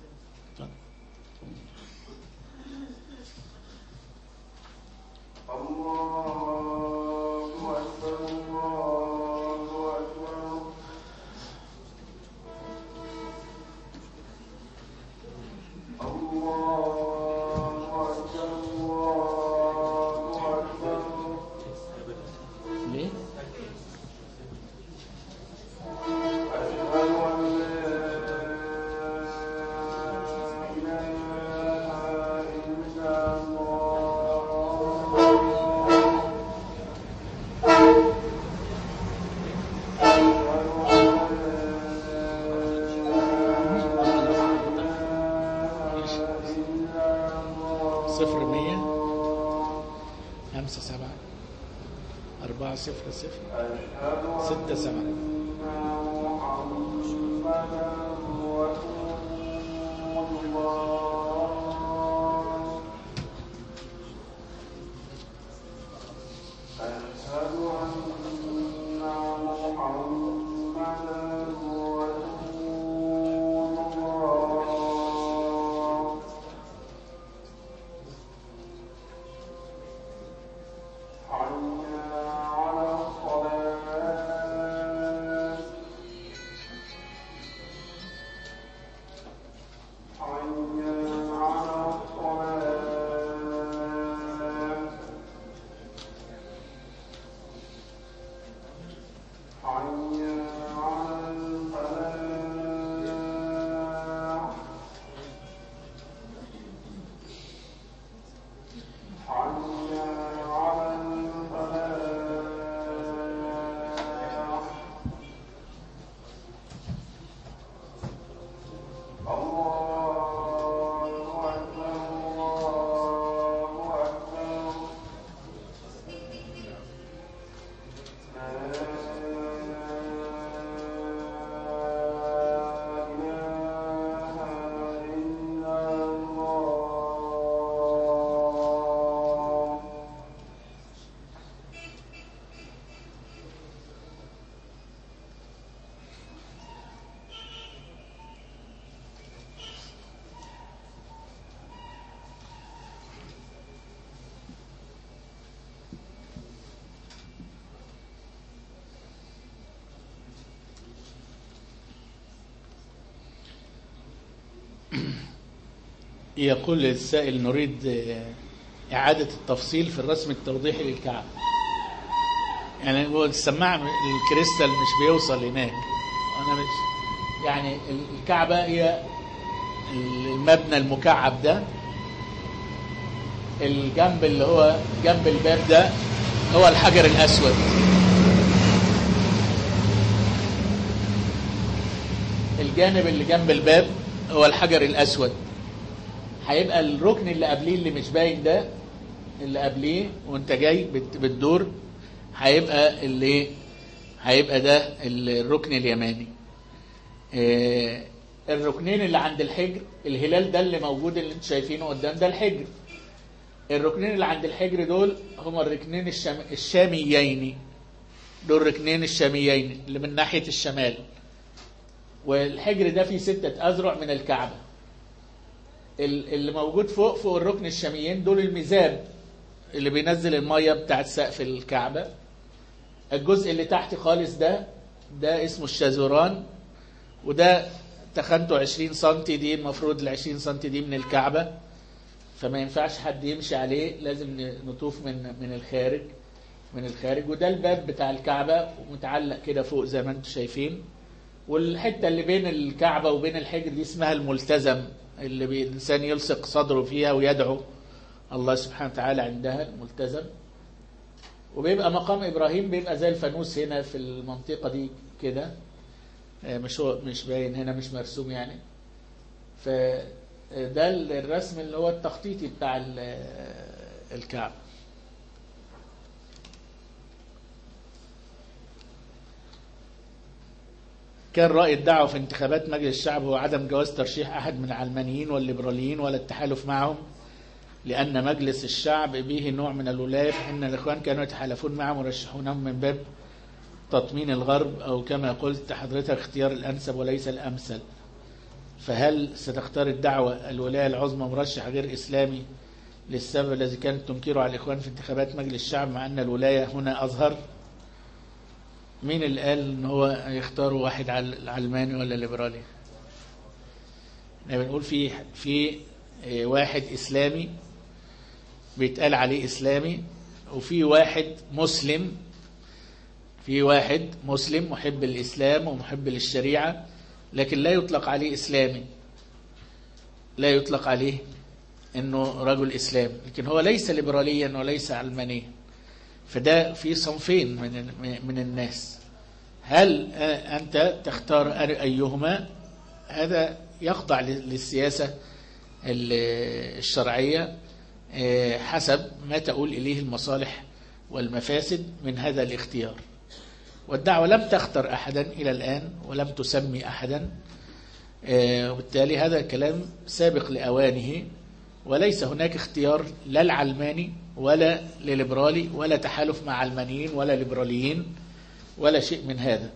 B: صفر مية خمسة سبعة أربعة صفر صفر ستة سبعة. يقول السائل: نريد إعادة التفصيل في الرسم التوضيحي للكعبة. يعني هو السماعة الكريستال مش بيوصل هناك. أنا مش يعني الكعبة هي المبنى المكعب ده، الجنب اللي هو جنب الباب ده هو الحجر الأسود. الجانب اللي جنب الباب هو الحجر الأسود. هيبقى الركن اللي قبليه اللي مش باين ده، اللي قبليه وانت جاي بتدور، هيبقى اللي هيبقى ده الركن اليماني. اه الركنين اللي عند الحجر، الهلال ده اللي موجود اللي انتوا شايفينه قدام ده الحجر. الركنين اللي عند الحجر دول هما الركنين الشام الشاميين، دول الركنين الشاميين اللي من ناحية الشمال. والحجر ده فيه ستة أذرع من الكعبة. اللي موجود فوق فوق الركن الشاميين دول الميزاب اللي بينزل المية بتاعت سقف الكعبة. الجزء اللي تحت خالص ده ده اسمه الشازوران، وده تخنته عشرين سنتي. دي المفروض العشرين سنتي دي من الكعبة، فما ينفعش حد يمشي عليه، لازم نطوف من من الخارج من الخارج. وده الباب بتاع الكعبة ومتعلق كده فوق زي ما انتم شايفين. والحتة اللي بين الكعبة وبين الحجر دي اسمها الملتزم، اللي الإنسان يلصق صدره فيها ويدعو الله سبحانه وتعالى عندها، الملتزم. وبيبقى مقام إبراهيم بيبقى زي الفانوس هنا في المنطقة دي كده، مش هو مش باين هنا، مش مرسوم يعني. فده الرسم اللي هو التخطيطي بتاع الكعبة. كان رأي الدعوة في انتخابات مجلس الشعب هو عدم جواز ترشيح أحد من العلمانيين والليبراليين ولا التحالف معهم، لأن مجلس الشعب به نوع من الولاية، فإن الإخوان كانوا يتحالفون معهم ويرشحونهم من باب تطمين الغرب، أو كما قلت حضرتك اختيار الأنسب وليس الأمثل. فهل ستختار الدعوة الولاية العظمى مرشح غير إسلامي للسبب الذي كانت تنكره على الإخوان في انتخابات مجلس الشعب، مع أن الولاية هنا أظهر؟ مين اللي قال ان هو يختاروا واحد علماني ولا ليبرالي؟ احنا بنقول في في واحد اسلامي بيتقال عليه اسلامي، وفي واحد مسلم، في واحد مسلم محب الاسلام ومحب للشريعة، لكن لا يطلق عليه اسلامي، لا يطلق عليه انه رجل اسلام، لكن هو ليس ليبراليا وليس علمانيا. فده في صنفين من من الناس. هل أنت تختار أيهما؟ هذا يخضع للسياسة الشرعية حسب ما تقول إليه المصالح والمفاسد من هذا الاختيار. والدعوة لم تختر أحدا إلى الآن ولم تسمي أحدا، وبالتالي هذا كلام سابق لأوانه، وليس هناك اختيار لا العلماني ولا لليبرالي ولا تحالف مع علمانيين ولا ليبراليين ولا شيء من هذا.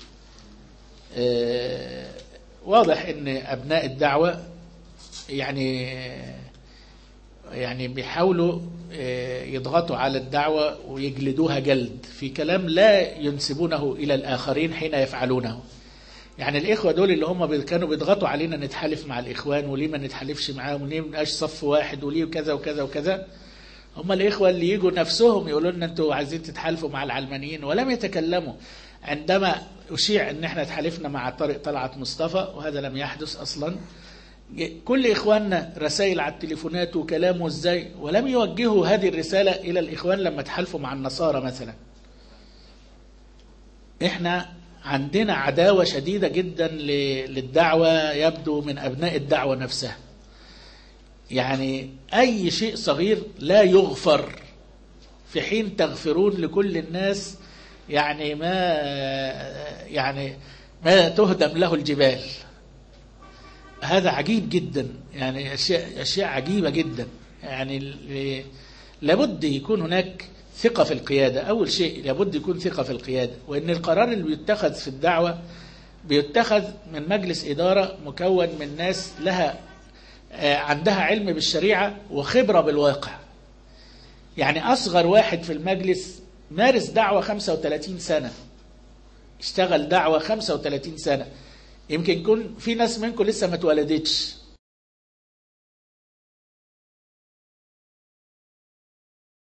B: واضح ان ابناء الدعوة يعني يعني بيحاولوا يضغطوا على الدعوة ويجلدوها جلد في كلام لا ينسبونه الى الاخرين حين يفعلونه. يعني الإخوة دول اللي هم كانوا بيضغطوا علينا نتحالف مع الإخوان، وليه ما نتحالفش معاهم، وليه ما نبقاش صف واحد، وليه كذا وكذا وكذا، هم الإخوة اللي يجوا نفسهم يقولوا لنا أنتوا عايزين تتحالفوا مع العلمانيين، ولم يتكلموا عندما أشيع أن احنا تحالفنا مع طارق طلعت مصطفى، وهذا لم يحدث أصلا. كل إخواننا رسائل على التليفونات وكلامه إزاي، ولم يوجهوا هذه الرسالة إلى الإخوان لما تحالفوا مع النصارى مثلا. احنا عندنا عداوة شديدة جدا للدعوة، يبدو من أبناء الدعوة نفسها. يعني أي شيء صغير لا يغفر، في حين تغفرون لكل الناس يعني ما يعني ما تهدم له الجبال. هذا عجيب جدا، يعني أشياء, أشياء عجيبة جدا. يعني لابد يكون هناك ثقة في القيادة. أول شيء لابد يكون ثقة في القيادة، وإن القرار اللي بيتخذ في الدعوة بيتخذ من مجلس إدارة مكون من ناس لها عندها علم بالشريعة وخبرة بالواقع. يعني أصغر واحد في المجلس مارس دعوة خمسة وثلاثين سنة، اشتغل دعوة خمسة وثلاثين سنة. يمكن يكون في ناس منكم لسه ما اتولدتش،